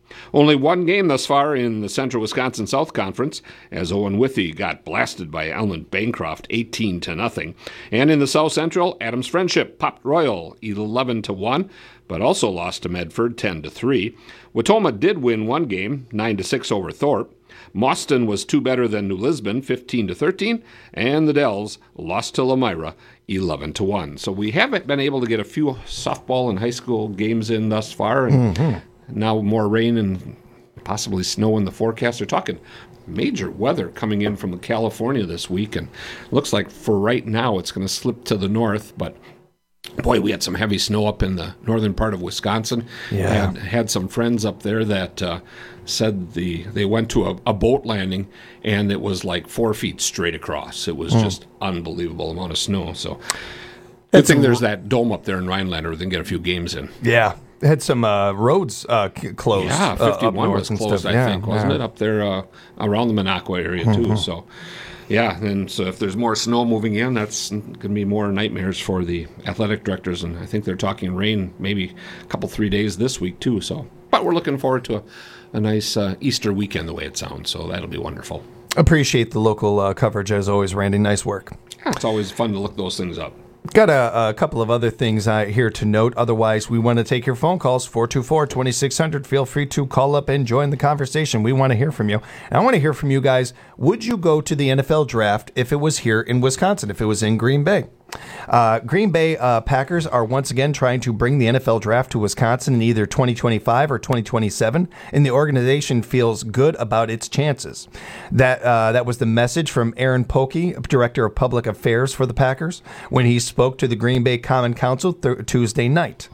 Only one game thus far in the Central Wisconsin South Conference, as Owen Withey got blasted by Allen Bancroft eighteen to nothing. And in the South Central, Adams Friendship popped Royal eleven to one, but also lost to Medford ten to three. Watoma did win one game, nine to six over Thorpe. Mauston was two better than New Lisbon, fifteen to thirteen, and the Dells lost to Lemira, eleven to one. So we haven't been able to get a few softball and high school games in thus far, and mm-hmm. now more rain and possibly snow in the forecast. They're talking major weather coming in from California this week, and looks like for right now it's going to slip to the north, but boy, we had some heavy snow up in the northern part of Wisconsin. Yeah. Had, had some friends up there that uh, said the they went to a, a boat landing, and it was like four feet straight across. It was mm. just unbelievable amount of snow. So good thing there's that dome up there in Rhinelander. They can get a few games in. Yeah. Had some uh, roads uh, c- closed. Yeah, fifty-one uh, was closed, I yeah, think, wasn't yeah. it, up there uh, around the Minocqua area, too. Mm-hmm. So, yeah, and so if there's more snow moving in, that's going to be more nightmares for the athletic directors, and I think they're talking rain maybe a couple, three days this week, too. So, but we're looking forward to a, a nice uh, Easter weekend, the way it sounds, so that'll be wonderful. Appreciate the local uh, coverage, as always, Randy. Nice work. Yeah, it's always fun to look those things up. Got a, a couple of other things uh, here to note. Otherwise, we want to take your phone calls, four two four, two six zero zero. Feel free to call up and join the conversation. We want to hear from you. And I want to hear from you guys. Would you go to the N F L draft if it was here in Wisconsin, if it was in Green Bay? Uh, Green Bay uh, Packers are once again trying to bring the N F L draft to Wisconsin in either twenty twenty-five or twenty twenty-seven, and the organization feels good about its chances. That uh, that was the message from Aaron Pokey, Director of Public Affairs for the Packers, when he spoke to the Green Bay Common Council th- Tuesday night.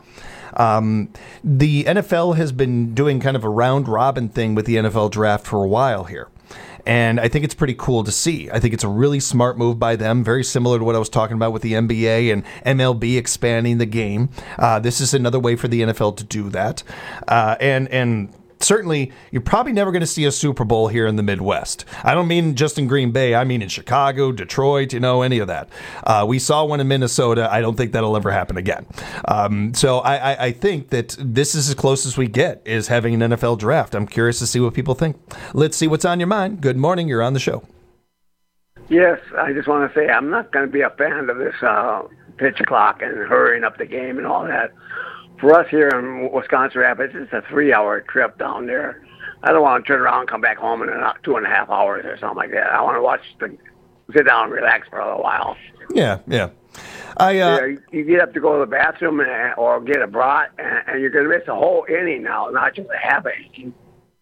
Um, the N F L has been doing kind of a round-robin thing with the N F L draft for a while here. And I think it's pretty cool to see. I think it's a really smart move by them, very similar to what I was talking about with the N B A and M L B expanding the game. Uh, this is another way for the N F L to do that. Uh, and and certainly, you're probably never going to see a Super Bowl here in the Midwest. I don't mean just in Green Bay. I mean in Chicago, Detroit, you know, any of that. Uh, we saw one in Minnesota. I don't think that'll ever happen again. Um, so I, I, I think that this is as close as we get, is having an N F L draft. I'm curious to see what people think. Let's see what's on your mind. Good morning. You're on the show. Yes, I just want to say I'm not going to be a fan of this uh, pitch clock and hurrying up the game and all that. For us here in Wisconsin Rapids, it's a three-hour trip down there. I don't want to turn around and come back home in a, two and a half hours or something like that. I want to watch the, sit down and relax for a little while. Yeah, yeah. I uh, you, you get up to go to the bathroom and, or get a brat, and, and you're going to miss a whole inning now, not just a half inning.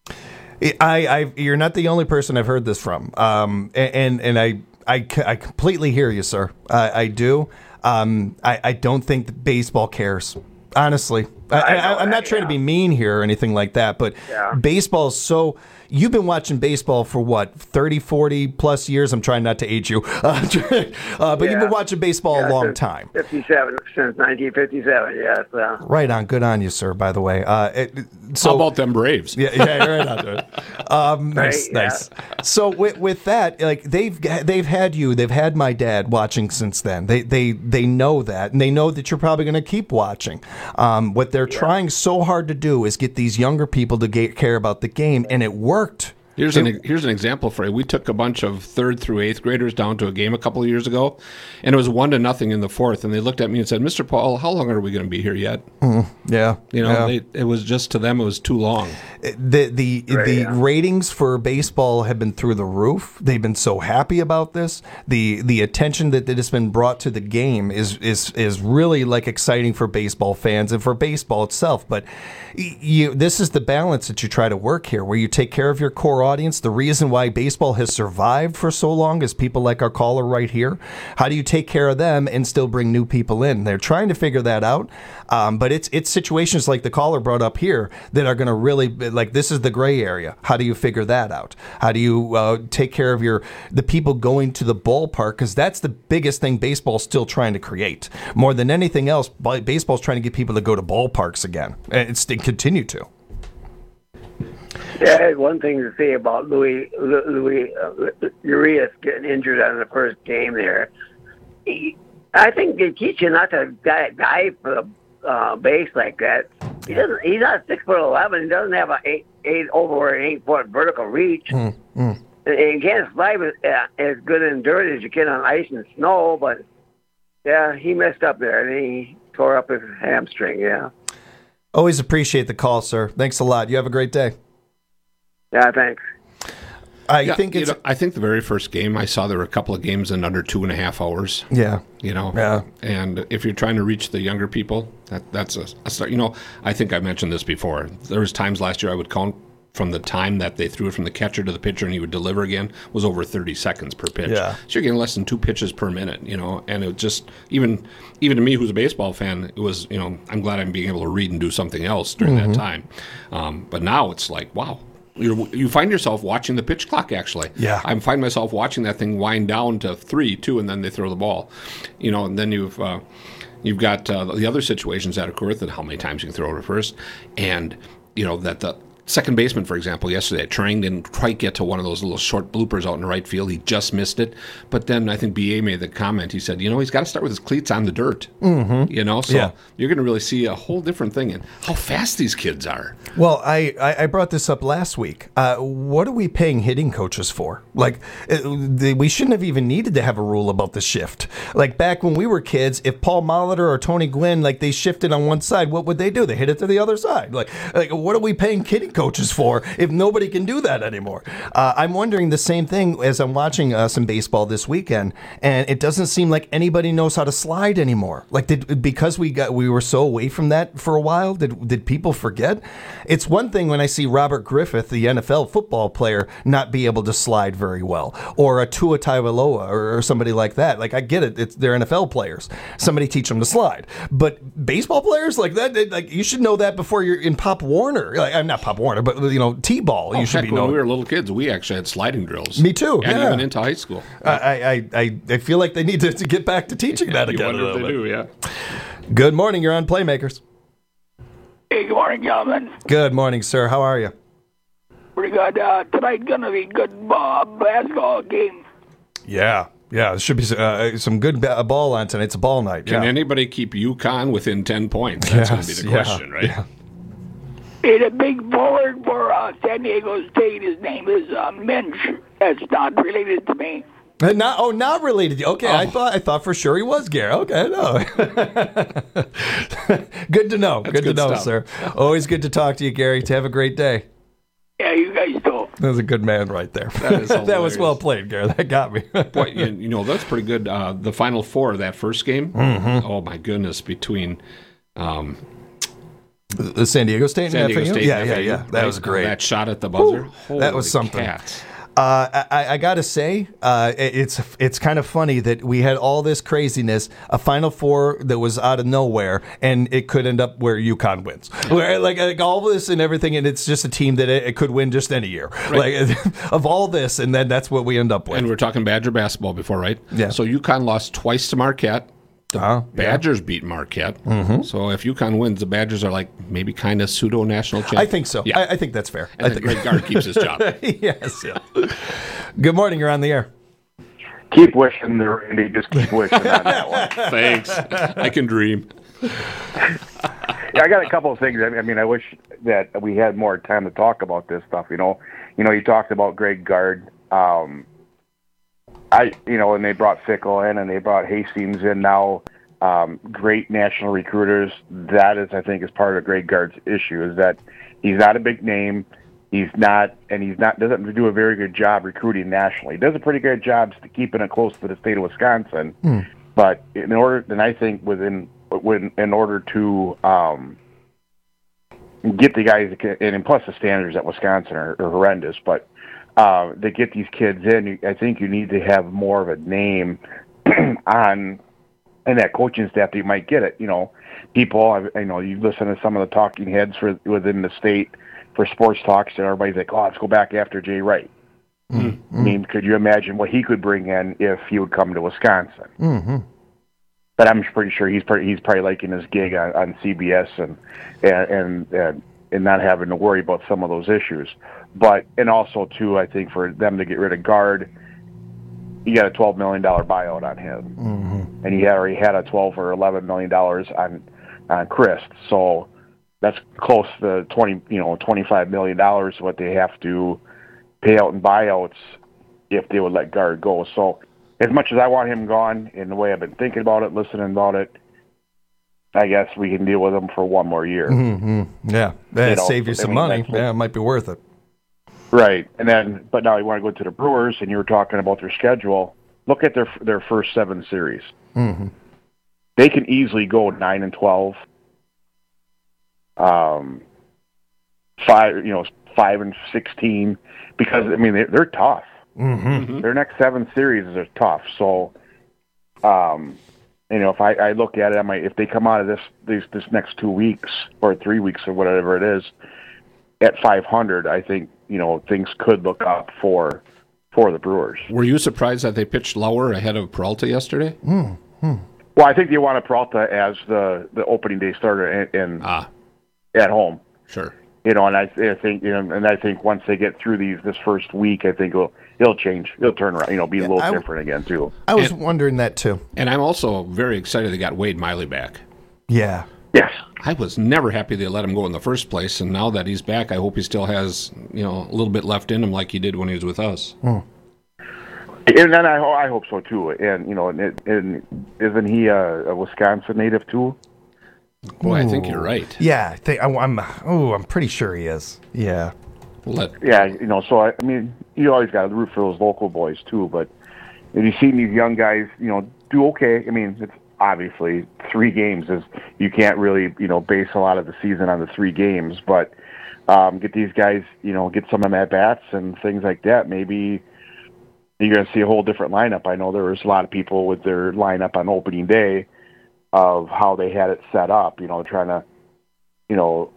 I, I, you're not the only person I've heard this from, um, and and I, I, I completely hear you, sir. I, I do. Um, I, I don't think that baseball cares. Honestly, I, I, I'm not trying yeah. to be mean here or anything like that, but yeah. baseball is so... You've been watching baseball for what, thirty, forty plus years? I'm trying not to age you. Uh, uh, but yeah. you've been watching baseball yeah, a long since time. fifty-seven, since nineteen fifty-seven, yes. Uh, right on. Good on you, sir, by the way. Uh, it, so, How about them Braves? Yeah, yeah right on there. Um, nice, right, nice. Yeah. So with, with that, like they've they've had you, they've had my dad watching since then. They they they know that, and they know that you're probably going to keep watching. Um, what they're yeah. trying so hard to do is get these younger people to get, care about the game, and it worked. Here's an here's an example for you. We took a bunch of third through eighth graders down to a game a couple of years ago, and it was one to nothing in the fourth. And they looked at me and said, "Mister Paul, how long are we going to be here yet?" Mm, yeah, you know, yeah. They, it was just to them, it was too long. The the right, the yeah. ratings for baseball have been through the roof. They've been so happy about this. The the attention that has been brought to the game is is is really like exciting for baseball fans and for baseball itself. But you, this is the balance that you try to work here, where you take care of your core audience. The reason why baseball has survived for so long is people like our caller right here. How do you take care of them and still bring new people in? They're trying to figure that out. Um, but it's it's situations like the caller brought up here that are going to really, like, this is the gray area. How do you figure that out? How do you uh, take care of your the people going to the ballpark? Because that's the biggest thing baseball's still trying to create. More than anything else, baseball's trying to get people to go to ballparks again. And it's to continue to. Yeah, I had one thing to say about Louis Louis uh, Urias getting injured on the first game there. He, I think they teach you not to dive for the uh, base like that. He doesn't. He's not six foot eleven. He doesn't have an eight, eight over an eight foot vertical reach. Mm, mm. And you can't slide with, uh, as good in dirt as you can on ice and snow. But yeah, he messed up there and he tore up his hamstring. Yeah. Always appreciate the call, sir. Thanks a lot. You have a great day. Yeah, thanks. I yeah, think it's. You know, I think the very first game I saw, there were a couple of games in under two and a half hours. Yeah. You know. Yeah. And if you're trying to reach the younger people, that that's a, a start. You know, I think I mentioned this before. There was times last year I would count from the time that they threw it from the catcher to the pitcher and he would deliver again was over thirty seconds per pitch. Yeah. So you're getting less than two pitches per minute, you know, and it just, even even to me who's a baseball fan, it was, you know, I'm glad I'm being able to read and do something else during Mhm. that time. Um, but now it's like, wow. You you find yourself watching the pitch clock, actually. Yeah. I find myself watching that thing wind down to three, two, and then they throw the ball. You know, and then you've uh, you've got uh, the other situations that occur, that how many times you can throw it first, and, you know, that the second baseman, for example, yesterday, Trang didn't quite get to one of those little short bloopers out in the right field. He just missed it. But then I think B A made the comment. He said, you know, he's got to start with his cleats on the dirt. Mm-hmm. You know, so Yeah. you're going to really see a whole different thing in how fast these kids are. Well, I, I, I brought this up last week. Uh, what are we paying hitting coaches for? Like, uh, the, we shouldn't have even needed to have a rule about the shift. Like, back when we were kids, if Paul Molitor or Tony Gwynn, like, they shifted on one side, what would they do? They hit it to the other side. Like, like what are we paying hitting coaches for if nobody can do that anymore? Uh, I'm wondering the same thing as I'm watching uh, some baseball this weekend, and it doesn't seem like anybody knows how to slide anymore. Like, did because we got we were so away from that for a while, did did people forget? It's one thing when I see Robert Griffith, the N F L football player, not be able to slide very well, or a Tua Tagovailoa or, or somebody like that. Like, I get it, it's they're N F L players. Somebody teach them to slide. But baseball players like that, they, like you should know that before you're in Pop Warner. Like, I'm not Pop Warner, but you know, T-ball. Oh, you should heck, be when knowing. we were little kids, we actually had sliding drills. Me too. And yeah. even into high school. I, I, I, I feel like they need to, to get back to teaching that You again. wonder a if they little do, bit. yeah. Good morning. You're on Playmakers. Hey, good morning, gentlemen. Good morning, sir. How are you? Pretty good. Uh, tonight's going to be a good uh, basketball game. Yeah. Yeah. There should be uh, some good ba- ball on tonight. It's a ball night. Can yeah. anybody keep UConn within ten points? That's going to be Yes, the yeah, question, right? yeah. Hey, the big forward for uh, San Diego State, his name is uh, Minch. That's not related to me. Uh, Not, oh, not related. to you. Okay, I thought I thought for sure he was Gary. Okay, no. Good to know. Good, to good know, stuff. sir. Always good to talk to you, Gary. To have a great day. Yeah, you guys do. That was a good man right there. That is that was hilarious. well played, Gary. That got me. Boy, you, you know, that's pretty good. Uh, the Final Four of that first game, Mhm. oh my goodness, between um, The San Diego State San and Diego F A U? State Yeah, and yeah, F A U, yeah. That right? was great. That shot at the buzzer. Whew, that was Holy something. cats. Uh, I, I got to say, uh, it's it's kind of funny that we had all this craziness, a Final Four that was out of nowhere, and it could end up where UConn wins. Where, like, like all this and everything, and it's just a team that it, it could win just any year. Right. Like of all this, and then that's what we end up with. And we're talking Badger basketball before, right? Yeah. So UConn lost twice to Marquette. The Uh, Badgers beat Marquette. Mhm. So if UConn wins, the Badgers are like maybe kind of pseudo national champ. I think so. Yeah. I, I think that's fair. And I then think Greg Gard keeps his job. yes. Yeah. Good morning. You're on the air. Keep wishing there, Randy. Just keep wishing on that one. Thanks. I can dream. Yeah, I got a couple of things. I I mean, I wish that we had more time to talk about this stuff. You know, you know, you talked about Greg Gard. Um, I, you know, and they brought Fickle in, and they brought Hastings in now. Um, great national recruiters. That is, I think, is part of Greg Gard's issue is that he's not a big name. He's not, and he's not doesn't do a very good job recruiting nationally. He does a pretty good job to keeping it close to the state of Wisconsin. Hmm. But in order, and I think within, when in order to um, get the guys, and plus the standards at Wisconsin are, are horrendous, but uh, to get these kids in, I think you need to have more of a name on and that coaching staff that you might get it. You know, people, I, I know you listen to some of the talking heads for within the state for sports talks, and everybody's like, "Oh, let's go back after Jay Wright." Mm-hmm. I mean, could you imagine what he could bring in if he would come to Wisconsin? Mm-hmm. But I'm pretty sure he's pretty, he's probably liking his gig on, on C B S and and and and not having to worry about some of those issues. But and also too, I think for them to get rid of Gard, you got a twelve million dollar buyout on him, Mm-hmm. and he already had a twelve or eleven million dollars on on Christ. So that's close to twenty, you know, twenty-five million dollars what they have to pay out in buyouts if they would let Gard go. So as much as I want him gone, in the way I've been thinking about it, listening about it, I guess we can deal with him for one more year. Mm-hmm. Yeah, that You know, save you I some mean, money. that's what- Yeah, it might be worth it. Right, and then, but now you want to go to the Brewers, and you were talking about their schedule. Look at their their first seven series. Mm-hmm. They can easily go nine and twelve. Um, five, you know, five and sixteen, because I mean they're, they're tough. Mm-hmm. Their next seven series are tough. So, um, you know, if I, I look at it, I might, if they come out of this these this next two weeks or three weeks or whatever it is at five hundred, I think you know things could look up for for the Brewers. Were you surprised that they pitched lower ahead of Peralta yesterday? Mm-hmm. Well, I think they wanted Peralta as the, the opening day starter in, in ah. at home. Sure. You know, and I, I think, you know, and I think once they get through these this first week, I think it'll it'll change. It'll turn around. You know, be a little I- different again too. I was And- wondering that too. And I'm also very excited they got Wade Miley back. Yeah. Yes. I was never happy they let him go in the first place, and now that he's back, I hope he still has, you know, a little bit left in him like he did when he was with us. Mm. And then I, ho- I hope so too. And you know, and, it- and isn't he a, a Wisconsin native too? Boy, I think you're right. Yeah, I think I, I'm. Oh, I'm pretty sure he is. Yeah. Let Yeah, you know. So I, I mean, you always got to root for those local boys too. But if you see these young guys, you know, do okay. I mean, it's obviously three games is you can't really you know base a lot of the season on the three games. But um, get these guys, you know, get some of them at bats and things like that. Maybe you're going to see a whole different lineup. I know there was a lot of people with their lineup on opening day of how they had it set up, you know, trying to, you know,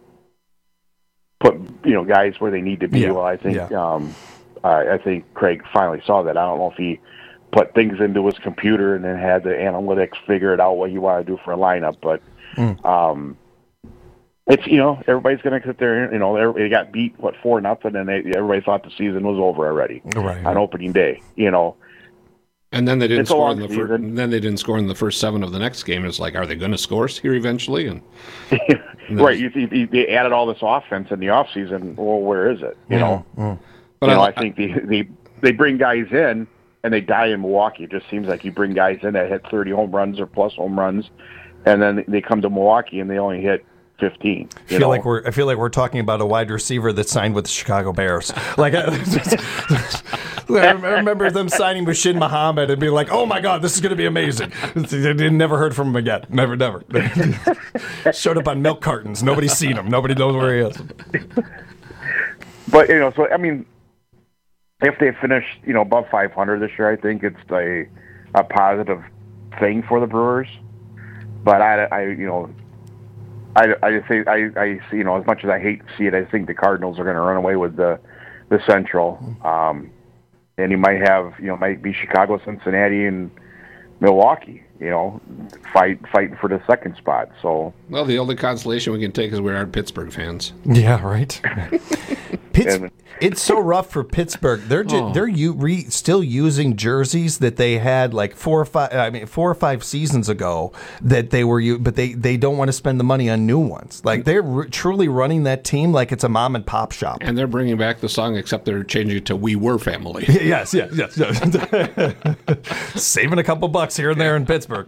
put, you know, guys where they need to be. Yeah. Well, I think, Yeah. um, I I think Craig finally saw that. I don't know if he put things into his computer and then had the analytics figure it out what he wanted to do for a lineup, but, Mm. um, it's, you know, everybody's going to sit there, you know, they got beat, what, four nothing, and they, everybody thought the season was over already Right. on opening day, you know. And then they didn't It's a score long in the first. season. Then they didn't score in the first seven of the next game. It's like, are they going to score here eventually? And Right, you, you, they added all this offense in the offseason. Well, where is it? You know, Mm. But you I know, I, li- think they, they they bring guys in and they die in Milwaukee. It just seems like you bring guys in that hit thirty home runs or plus home runs, and then they come to Milwaukee and they only hit fifteen. I You feel know? like we're. I feel like we're talking about a wide receiver that signed with the Chicago Bears. Like I, I remember them signing with Shin Muhammad and being like, "Oh my God, this is going to be amazing." They never heard from him again. Never, never. Showed up on milk cartons. Nobody's seen him. Nobody knows where he is. But you know, so I mean, if they finish, you know, above five hundred this year, I think it's a a positive thing for the Brewers. But I, I you know, I, I say I, I see, you know, as much as I hate to see it, I think the Cardinals are going to run away with the the Central. Um, and you might have, you know, might be Chicago, Cincinnati, and Milwaukee. You know, fight fighting for the second spot. So well, the only consolation we can take is we aren't Pittsburgh fans. Yeah, right. Pitts, And- it's so rough for Pittsburgh. They're ju- Oh. they're u- re- still using jerseys that they had like four or five. I mean, four or five seasons ago that they were, u- but they they don't want to spend the money on new ones. Like they're r- truly running that team like it's a mom and pop shop. And they're bringing back the song, except they're changing it to "We Were Family." yes, yes, yes, yes. Saving a couple bucks here and there in Pittsburgh.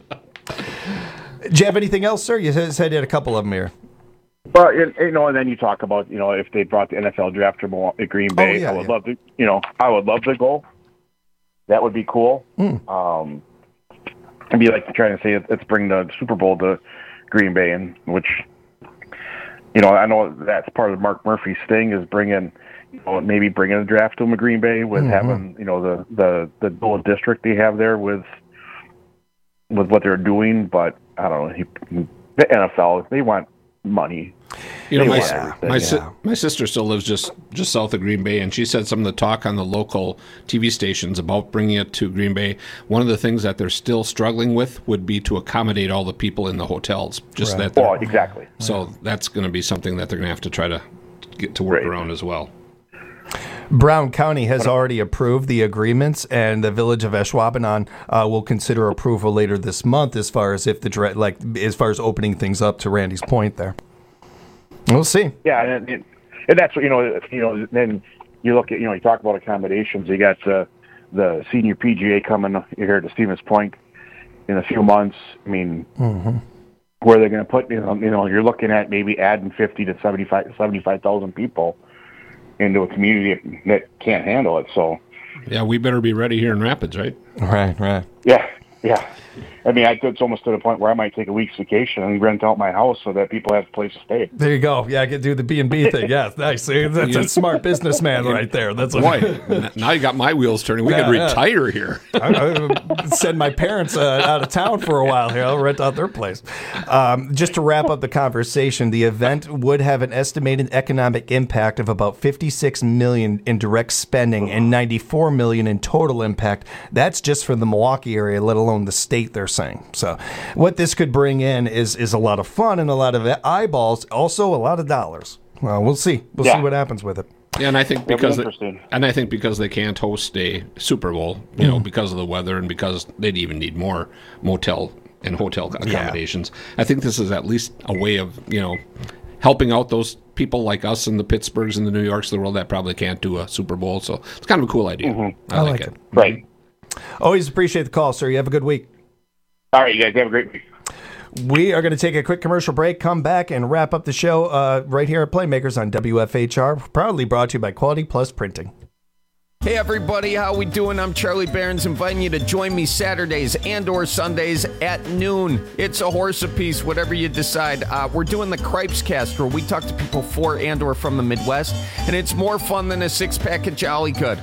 Do you have anything else, sir? You said said you had a couple of them here. Well, you you know, and then you talk about, you know, if they brought the N F L draft to Milwaukee- Green Bay, Oh, yeah, I would yeah. love to, you know, I would love to go. That would be cool. Mm. Um, it'd be like trying to say, let's bring the Super Bowl to Green Bay, and which, you know, I know that's part of Mark Murphy's thing is bringing, you know, maybe bringing the draft to them to Green Bay with Mhm. having, you know, the the the dual district they have there with with what they're doing, but I don't know. He, the N F L, they want money. You know, They my, want everything. my, si- yeah. my sister still lives just, just south of Green Bay, and she said some of the talk on the local T V stations about bringing it to Green Bay. One of the things that they're still struggling with would be to accommodate all the people in the hotels. Just Right. that. they're- Well, exactly. So that's going to be something that they're going to have to try to get to work Right. around as well. Brown County has already approved the agreements, and the Village of Ashwaubenon uh, will consider approval later this month, as far as if the dra- like as far as opening things up. To Randy's point, there. We'll see. Yeah, and, and, and that's what, you know, you know, then you look at, you know, you talk about accommodations. You got uh, the senior P G A coming here to Stevens Point in a few months. I mean, mm-hmm. where they're going to put, you know, you know, you're looking at maybe adding fifty to seventy-five thousand people into a community that can't handle it. So, yeah, we better be ready here in Rapids, right? Right, right. Yeah, yeah. I mean, I, it's almost to the point where I might take a week's vacation and rent out my house so that people have a place to stay. There you go. Yeah, I can do the B and B thing. Yeah, nice. That's a smart businessman right there. That's a, boy. Now you got my wheels turning. We yeah, could yeah. retire here. I, I send my parents uh, out of town for a while here. I'll rent out their place. Um, just to wrap up the conversation, the event would have an estimated economic impact of about fifty-six million dollars in direct spending and ninety-four million dollars in total impact. That's just for the Milwaukee area, let alone the state they're saying. So what this could bring in is is a lot of fun and a lot of eyeballs, also a lot of dollars. Well, we'll see. We'll yeah. see what happens with it. Yeah, and I think because be they, and I think because they can't host a Super Bowl, you mm. know, because of the weather and because they'd even need more motel and hotel accommodations. Yeah. I think this is at least a way of, you know, helping out those people like us and the Pittsburghs and the New Yorks of the world that probably can't do a Super Bowl. So it's kind of a cool idea. Mm-hmm. I, I like, like it. it. Right. Always appreciate the call, sir. You have a good week. All right, you guys have a great week. We are going to take a quick commercial break, come back, and wrap up the show uh, right here at Playmakers on W F H R, proudly brought to you by Quality Plus Printing. Hey everybody, how we doing? I'm Charlie Behrens, inviting you to join me Saturdays and or Sundays at noon. It's a horse apiece, whatever you decide. Uh, we're doing the Cripes Cast, where we talk to people for and or from the Midwest, and it's more fun than a six-pack of Jolly Good.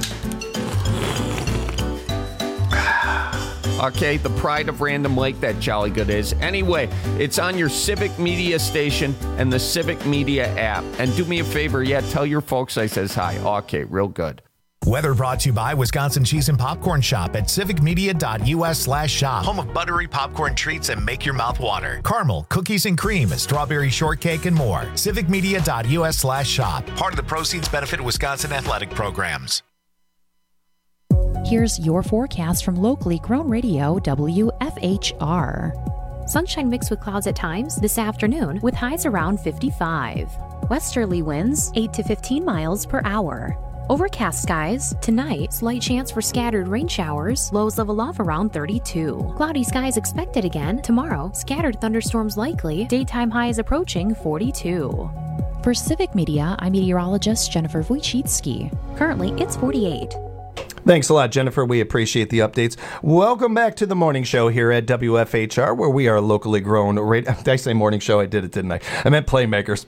Okay, the pride of Random Lake, that Jolly Good is. Anyway, it's on your Civic Media station and the Civic Media app. And do me a favor, yeah, tell your folks I says hi. Okay, real good. Weather brought to you by Wisconsin Cheese and Popcorn Shop at civicmedia.us slash shop. Home of buttery popcorn treats that make your mouth water. Caramel, cookies and cream, strawberry shortcake, and more. civicmedia.us slash shop. Part of the proceeds benefit Wisconsin athletic programs. Here's your forecast from locally grown radio W F H R. Sunshine mixed with clouds at times this afternoon with highs around fifty-five. Westerly winds eight to fifteen miles per hour. Overcast skies. Tonight, slight chance for scattered rain showers. Lows level off around thirty-two. Cloudy skies expected again. Tomorrow, scattered thunderstorms likely. Daytime highs approaching forty-two. For Civic Media, I'm meteorologist Jennifer Wojcicki. Currently, it's forty-eight. Thanks a lot, Jennifer. We appreciate the updates. Welcome back to the morning show here at W F H R, where we are locally grown. Radio- Did I say morning show? I did it, didn't I? I meant Playmakers.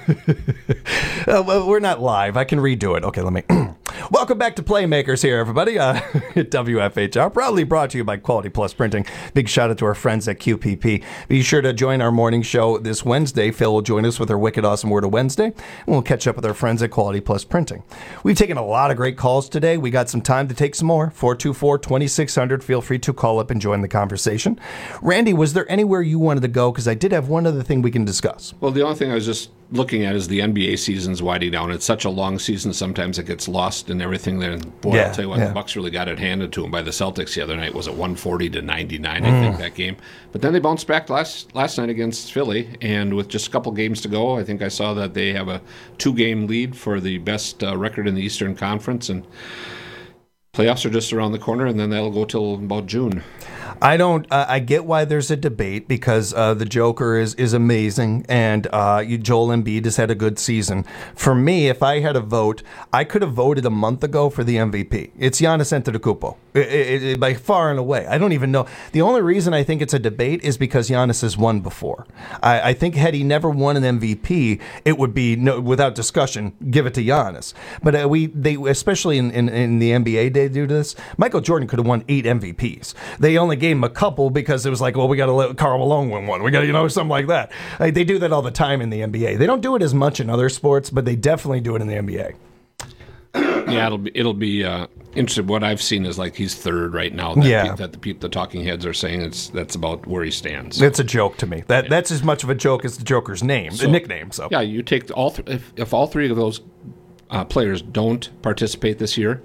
uh, well, we're not live. I can redo it. Okay, let me. Welcome back to Playmakers here, everybody, uh, at W F H R. Proudly brought to you by Quality Plus Printing. Big shout out to our friends at Q P P. Be sure to join our morning show this Wednesday. Phil will join us with our Wicked Awesome Word of Wednesday, and we'll catch up with our friends at Quality Plus Printing. We've taken a lot of great calls today. We got some time to take some more. four two four, two six zero zero. Feel free to call up and join the conversation. Randy, was there anywhere you wanted to go? Because I did have one other thing we can discuss. Well, the only thing I was just looking at is the N B A season's winding down. It's such a long season, sometimes it gets lost in everything there. Boy, yeah, I'll tell you what, yeah. the Bucks really got it handed to them by the Celtics the other night. Was it one forty to ninety-nine, I mm. think, that game. But then they bounced back last last night against Philly, and with just a couple games to go, I think I saw that they have a two-game lead for the best uh, record in the Eastern Conference, and playoffs are just around the corner, and then that'll go till about June. I don't. Uh, I get why there's a debate because uh, the Joker is is amazing, and uh, you, Joel Embiid has had a good season. For me, if I had a vote, I could have voted a month ago for the M V P. It's Giannis Antetokounmpo, it, it, it, by far and away. I don't even know. The only reason I think it's a debate is because Giannis has won before. I, I think had he never won an M V P, it would be no, without discussion, give it to Giannis. But uh, we, they, especially in, in, in the N B A, they do this. Michael Jordan could have won eight M V Ps. They only gave him a couple because it was like, well, we got to let Karl Malone win one. We got to, you know, something like that. Like, they do that all the time in the N B A. They don't do it as much in other sports, but they definitely do it in the N B A. Yeah, it'll be it'll be uh, interesting. What I've seen is like he's third right now. That yeah. pe- that the people, the talking heads are saying it's that's about where he stands. It's a joke to me. That yeah. that's as much of a joke as the Joker's name, so, the nickname. So yeah, you take all th- if if all three of those uh, players don't participate this year,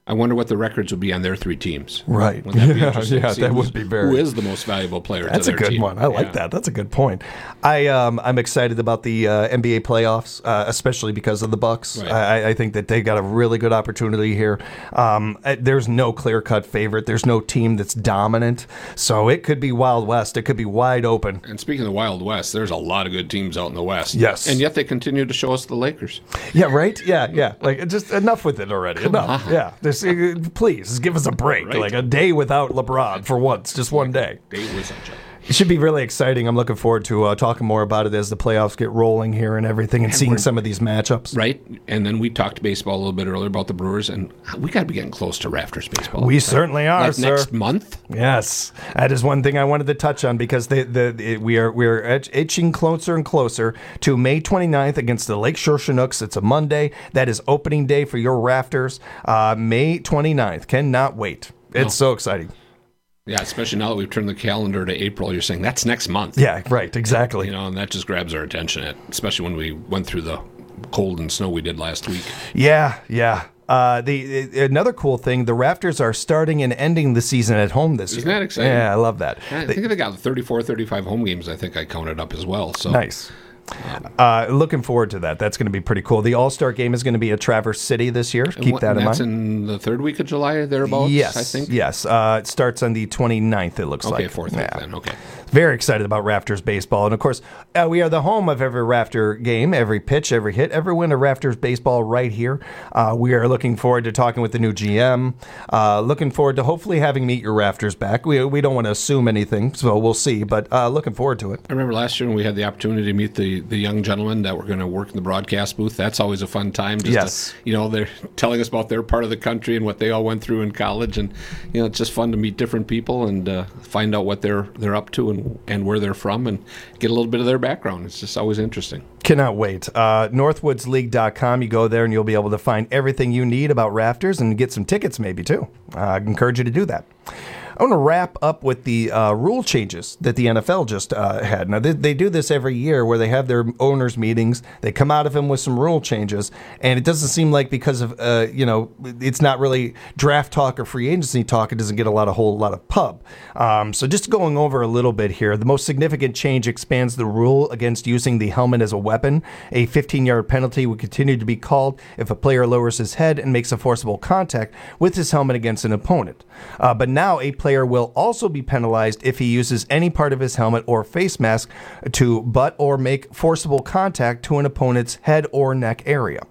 I wonder what the records would be on their three teams. Right. Would that be Yeah, interesting? yeah, See that who's- would be very- Who is the most valuable player That's to a their good team? one. I like Yeah. that. That's a good point. I um I'm excited about the uh, N B A playoffs, uh, especially because of the Bucks. Right. I, I think that they got a really good opportunity here. Um, uh, there's no clear cut favorite. There's no team that's dominant, so it could be Wild West. It could be wide open. And speaking of the Wild West, there's a lot of good teams out in the West. Yes. And yet they continue to show us the Lakers. Yeah, right. Yeah, yeah. Like just enough with it already. Come enough. on. Yeah. Just, uh, please just give us a break. Right. Like a day without LeBron for once, just one day. Day with sunshine. It should be really exciting. I'm looking forward to uh, talking more about it as the playoffs get rolling here and everything, and, And seeing we're- some of these matchups. Right. And then we talked baseball a little bit earlier about the Brewers, and we got to be getting close to Rafters baseball. We certainly are, like sir. next month. Yes, that is one thing I wanted to touch on because the the it, we are we are etch- itching closer and closer to May twenty-ninth against the Lakeshore Chinooks. It's a Monday. That is opening day for your Rafters. Uh, May twenty-ninth. Cannot wait. It's No. so exciting. Yeah, especially now that we've turned the calendar to April, you're saying that's next month. Yeah, right, exactly. You know, and that just grabs our attention, at, especially when we went through the cold and snow we did last week. Yeah, yeah. Uh, the uh, another cool thing, the Rafters are starting and ending the season at home this Isn't year. that exciting? Yeah, I love that. I They- think they got thirty-four, thirty-five home games, I think I counted up as well. So Nice. Uh, looking forward to that. That's going to be pretty cool. The All-Star game is going to be at Traverse City this year. And Keep what- that in that's mind. in the third week of July, thereabouts, Yes, I think? yes. Uh, it starts on the twenty-ninth, it looks Okay, like. fourth week then, okay. Very excited about Rafters baseball. And of course, uh, we are the home of every Rafter game, every pitch, every hit, every win of Rafters baseball right here. Uh, we are looking forward to talking with the new G M. Uh, looking forward to hopefully having Meet Your Rafters back. We, we don't want to assume anything, so we'll see. But uh, looking forward to it. I remember last year when we had the opportunity to meet the, the young gentlemen that were going to work in the broadcast booth. That's always a fun time. Just Yes. To, you know, they're telling us about their part of the country and what they all went through in college. And, you know, it's just fun to meet different people and uh, find out what they're they're up to and, and where they're from and get a little bit of their background. It's just always interesting. Cannot wait. Uh, northwoods league dot com. You go there and you'll be able to find everything you need about Rafters and get some tickets maybe too. Uh, I encourage you to do that. I want to wrap up with the uh, rule changes that the N F L just uh, had. Now, they, they do this every year where they have their owners' meetings. They come out of them with some rule changes. And it doesn't seem like because of, uh, you know, it's not really draft talk or free agency talk. It doesn't get a lot, a whole lot of pub. Um, so just going over a little bit here, the most significant change expands the rule against using the helmet as a weapon. A fifteen-yard penalty would continue to be called if a player lowers his head and makes a forcible contact with his helmet against an opponent. Uh, but now a player will also be penalized if he uses any part of his helmet or face mask to butt or make forcible contact to an opponent's head or neck area.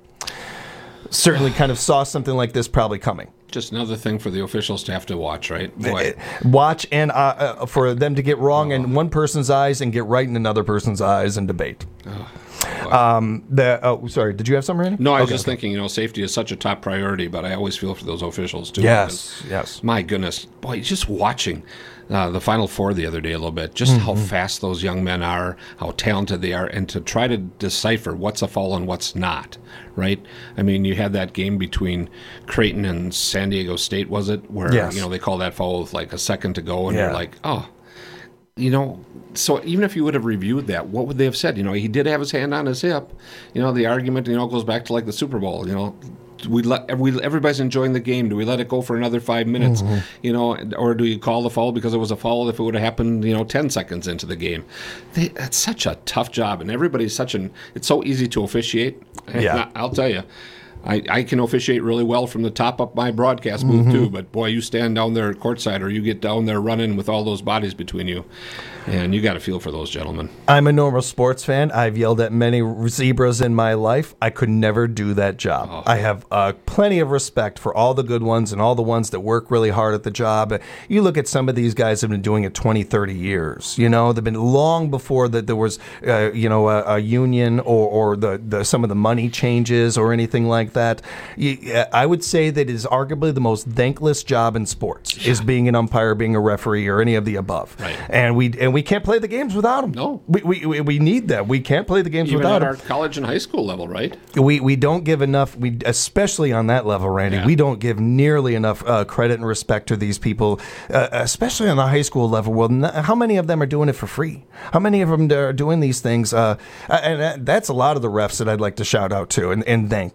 Certainly kind of saw something like this probably coming. Just another thing for the officials to have to watch, right? Boy. Watch and uh, uh, for them to get wrong in one person's eyes and get right in another person's eyes and debate. Um, the oh, sorry, did you have something, Randy? No, I was Okay, just okay. thinking, you know, safety is such a top priority, but I always feel for those officials too. Yes, because, yes. My goodness, boy, just watching uh, the Final Four the other day a little bit, just how Mhm. fast those young men are, how talented they are, and to try to decipher what's a foul and what's not, right? I mean, you had that game between Creighton and San Diego State, was it? Where, Yes. you know, they call that foul with like a second to go, and Yeah. you're like, oh. You know, so even if you would have reviewed that, what would they have said? You know, he did have his hand on his hip. You know, the argument, you know, goes back to like the Super Bowl. You know, do we let we everybody's enjoying the game. Do we let it go for another five minutes? Mhm. You know, or do you call the foul because it was a foul if it would have happened, you know, ten seconds into the game? They, that's such a tough job, and everybody's such an. It's so easy to officiate. Yeah. And I'll tell you. I, I can officiate really well from the top up my broadcast booth Mhm. too, but boy, you stand down there at courtside or you get down there running with all those bodies between you, and you got to feel for those gentlemen. I'm a normal sports fan. I've yelled at many zebras in my life. I could never do that job. Oh. I have uh, plenty of respect for all the good ones and all the ones that work really hard at the job. You look at some of these guys have been doing it twenty, thirty years. You know, they've been long before that there was, uh, you know, a, a union or, or the, the some of the money changes or anything like that. You, I would say that it is arguably the most thankless job in sports is being an umpire, being a referee, or any of the above. Right. And we and we can't play the games without them. No. We, we, we, we need that. We can't play the games Even without at our them. college and high school level, right? We we don't give enough. We especially on that level, Randy. Yeah. We don't give nearly enough uh, credit and respect to these people, uh, especially on the high school level. Well, n- how many of them are doing it for free? How many of them are doing these things? Uh, and uh, that's a lot of the refs that I'd like to shout out to and, and thank for Well, think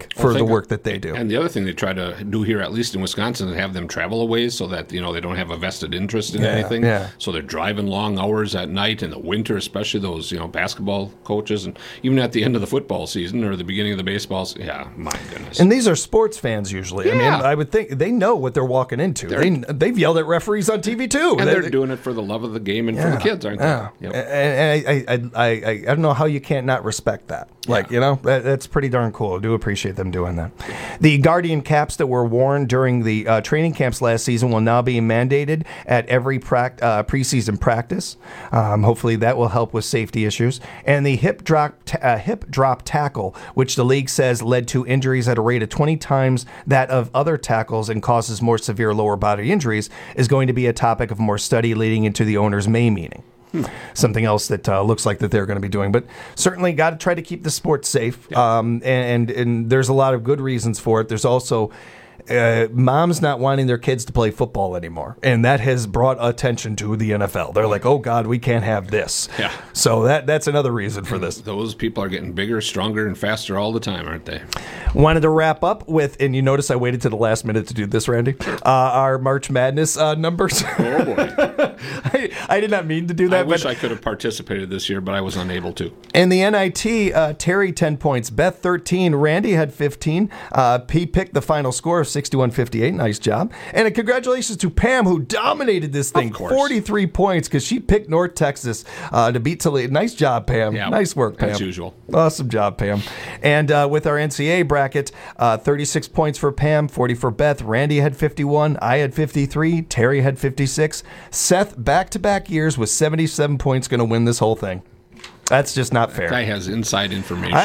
the work that they do. And the other thing they try to do here, at least in Wisconsin, is have them travel a ways so that, you know, they don't have a vested interest in Yeah, anything. yeah. So they're driving long hours at night in the winter, especially those, you know, basketball coaches, and even at the end of the football season or the beginning of the baseball season. Yeah, my goodness. And these are sports fans usually. I mean, Yeah. I would think they know what they're walking into. They're- They they've yelled at referees on T V too. And They- they're doing it for the love of the game and for the kids, aren't yeah. they? Yep. And, and I, I, I, I, I don't know how you can't not respect that. Like, you know, that, that's pretty darn cool. I do appreciate them doing that. The Guardian caps that were worn during the uh, training camps last season will now be mandated at every prac- uh, preseason practice. Um, hopefully that will help with safety issues. And the hip drop, ta- uh, hip drop tackle, which the league says led to injuries at a rate of twenty times that of other tackles and causes more severe lower body injuries, is going to be a topic of more study leading into the owner's May meeting. Something else that uh, looks like that they're going to be doing, but certainly got to try to keep the sport safe. Um, and, and there's a lot of good reasons for it. There's also uh, moms not wanting their kids to play football anymore, and that has brought attention to the N F L. They're like, "Oh God, we can't have this." Yeah. So that that's another reason for this. Those people are getting bigger, stronger, and faster all the time, aren't they? Wanted to wrap up with, and you notice I waited to the last minute to do this, Randy. Uh, our March Madness uh, numbers. Oh boy. I, I did not mean to do that. I wish but I could have participated this year, but I was unable to. in the N I T, uh, Terry ten points, Beth thirteen, Randy had fifteen. Uh, P picked the final score of sixty-one fifty-eight. Nice job. And a congratulations to Pam, who dominated this thing, forty-three points, because she picked North Texas uh, to beat Toledo. Nice job, Pam. Yeah, nice work, Pam. as usual. Awesome job, Pam. And uh, with our N C A A bracket, uh, thirty-six points for Pam, forty for Beth. Randy had fifty-one. I had fifty-three. Terry had fifty-six. Seth, back-to-back years with seventy-seven points, going to win this whole thing. That's just not fair. Guy has inside information. I,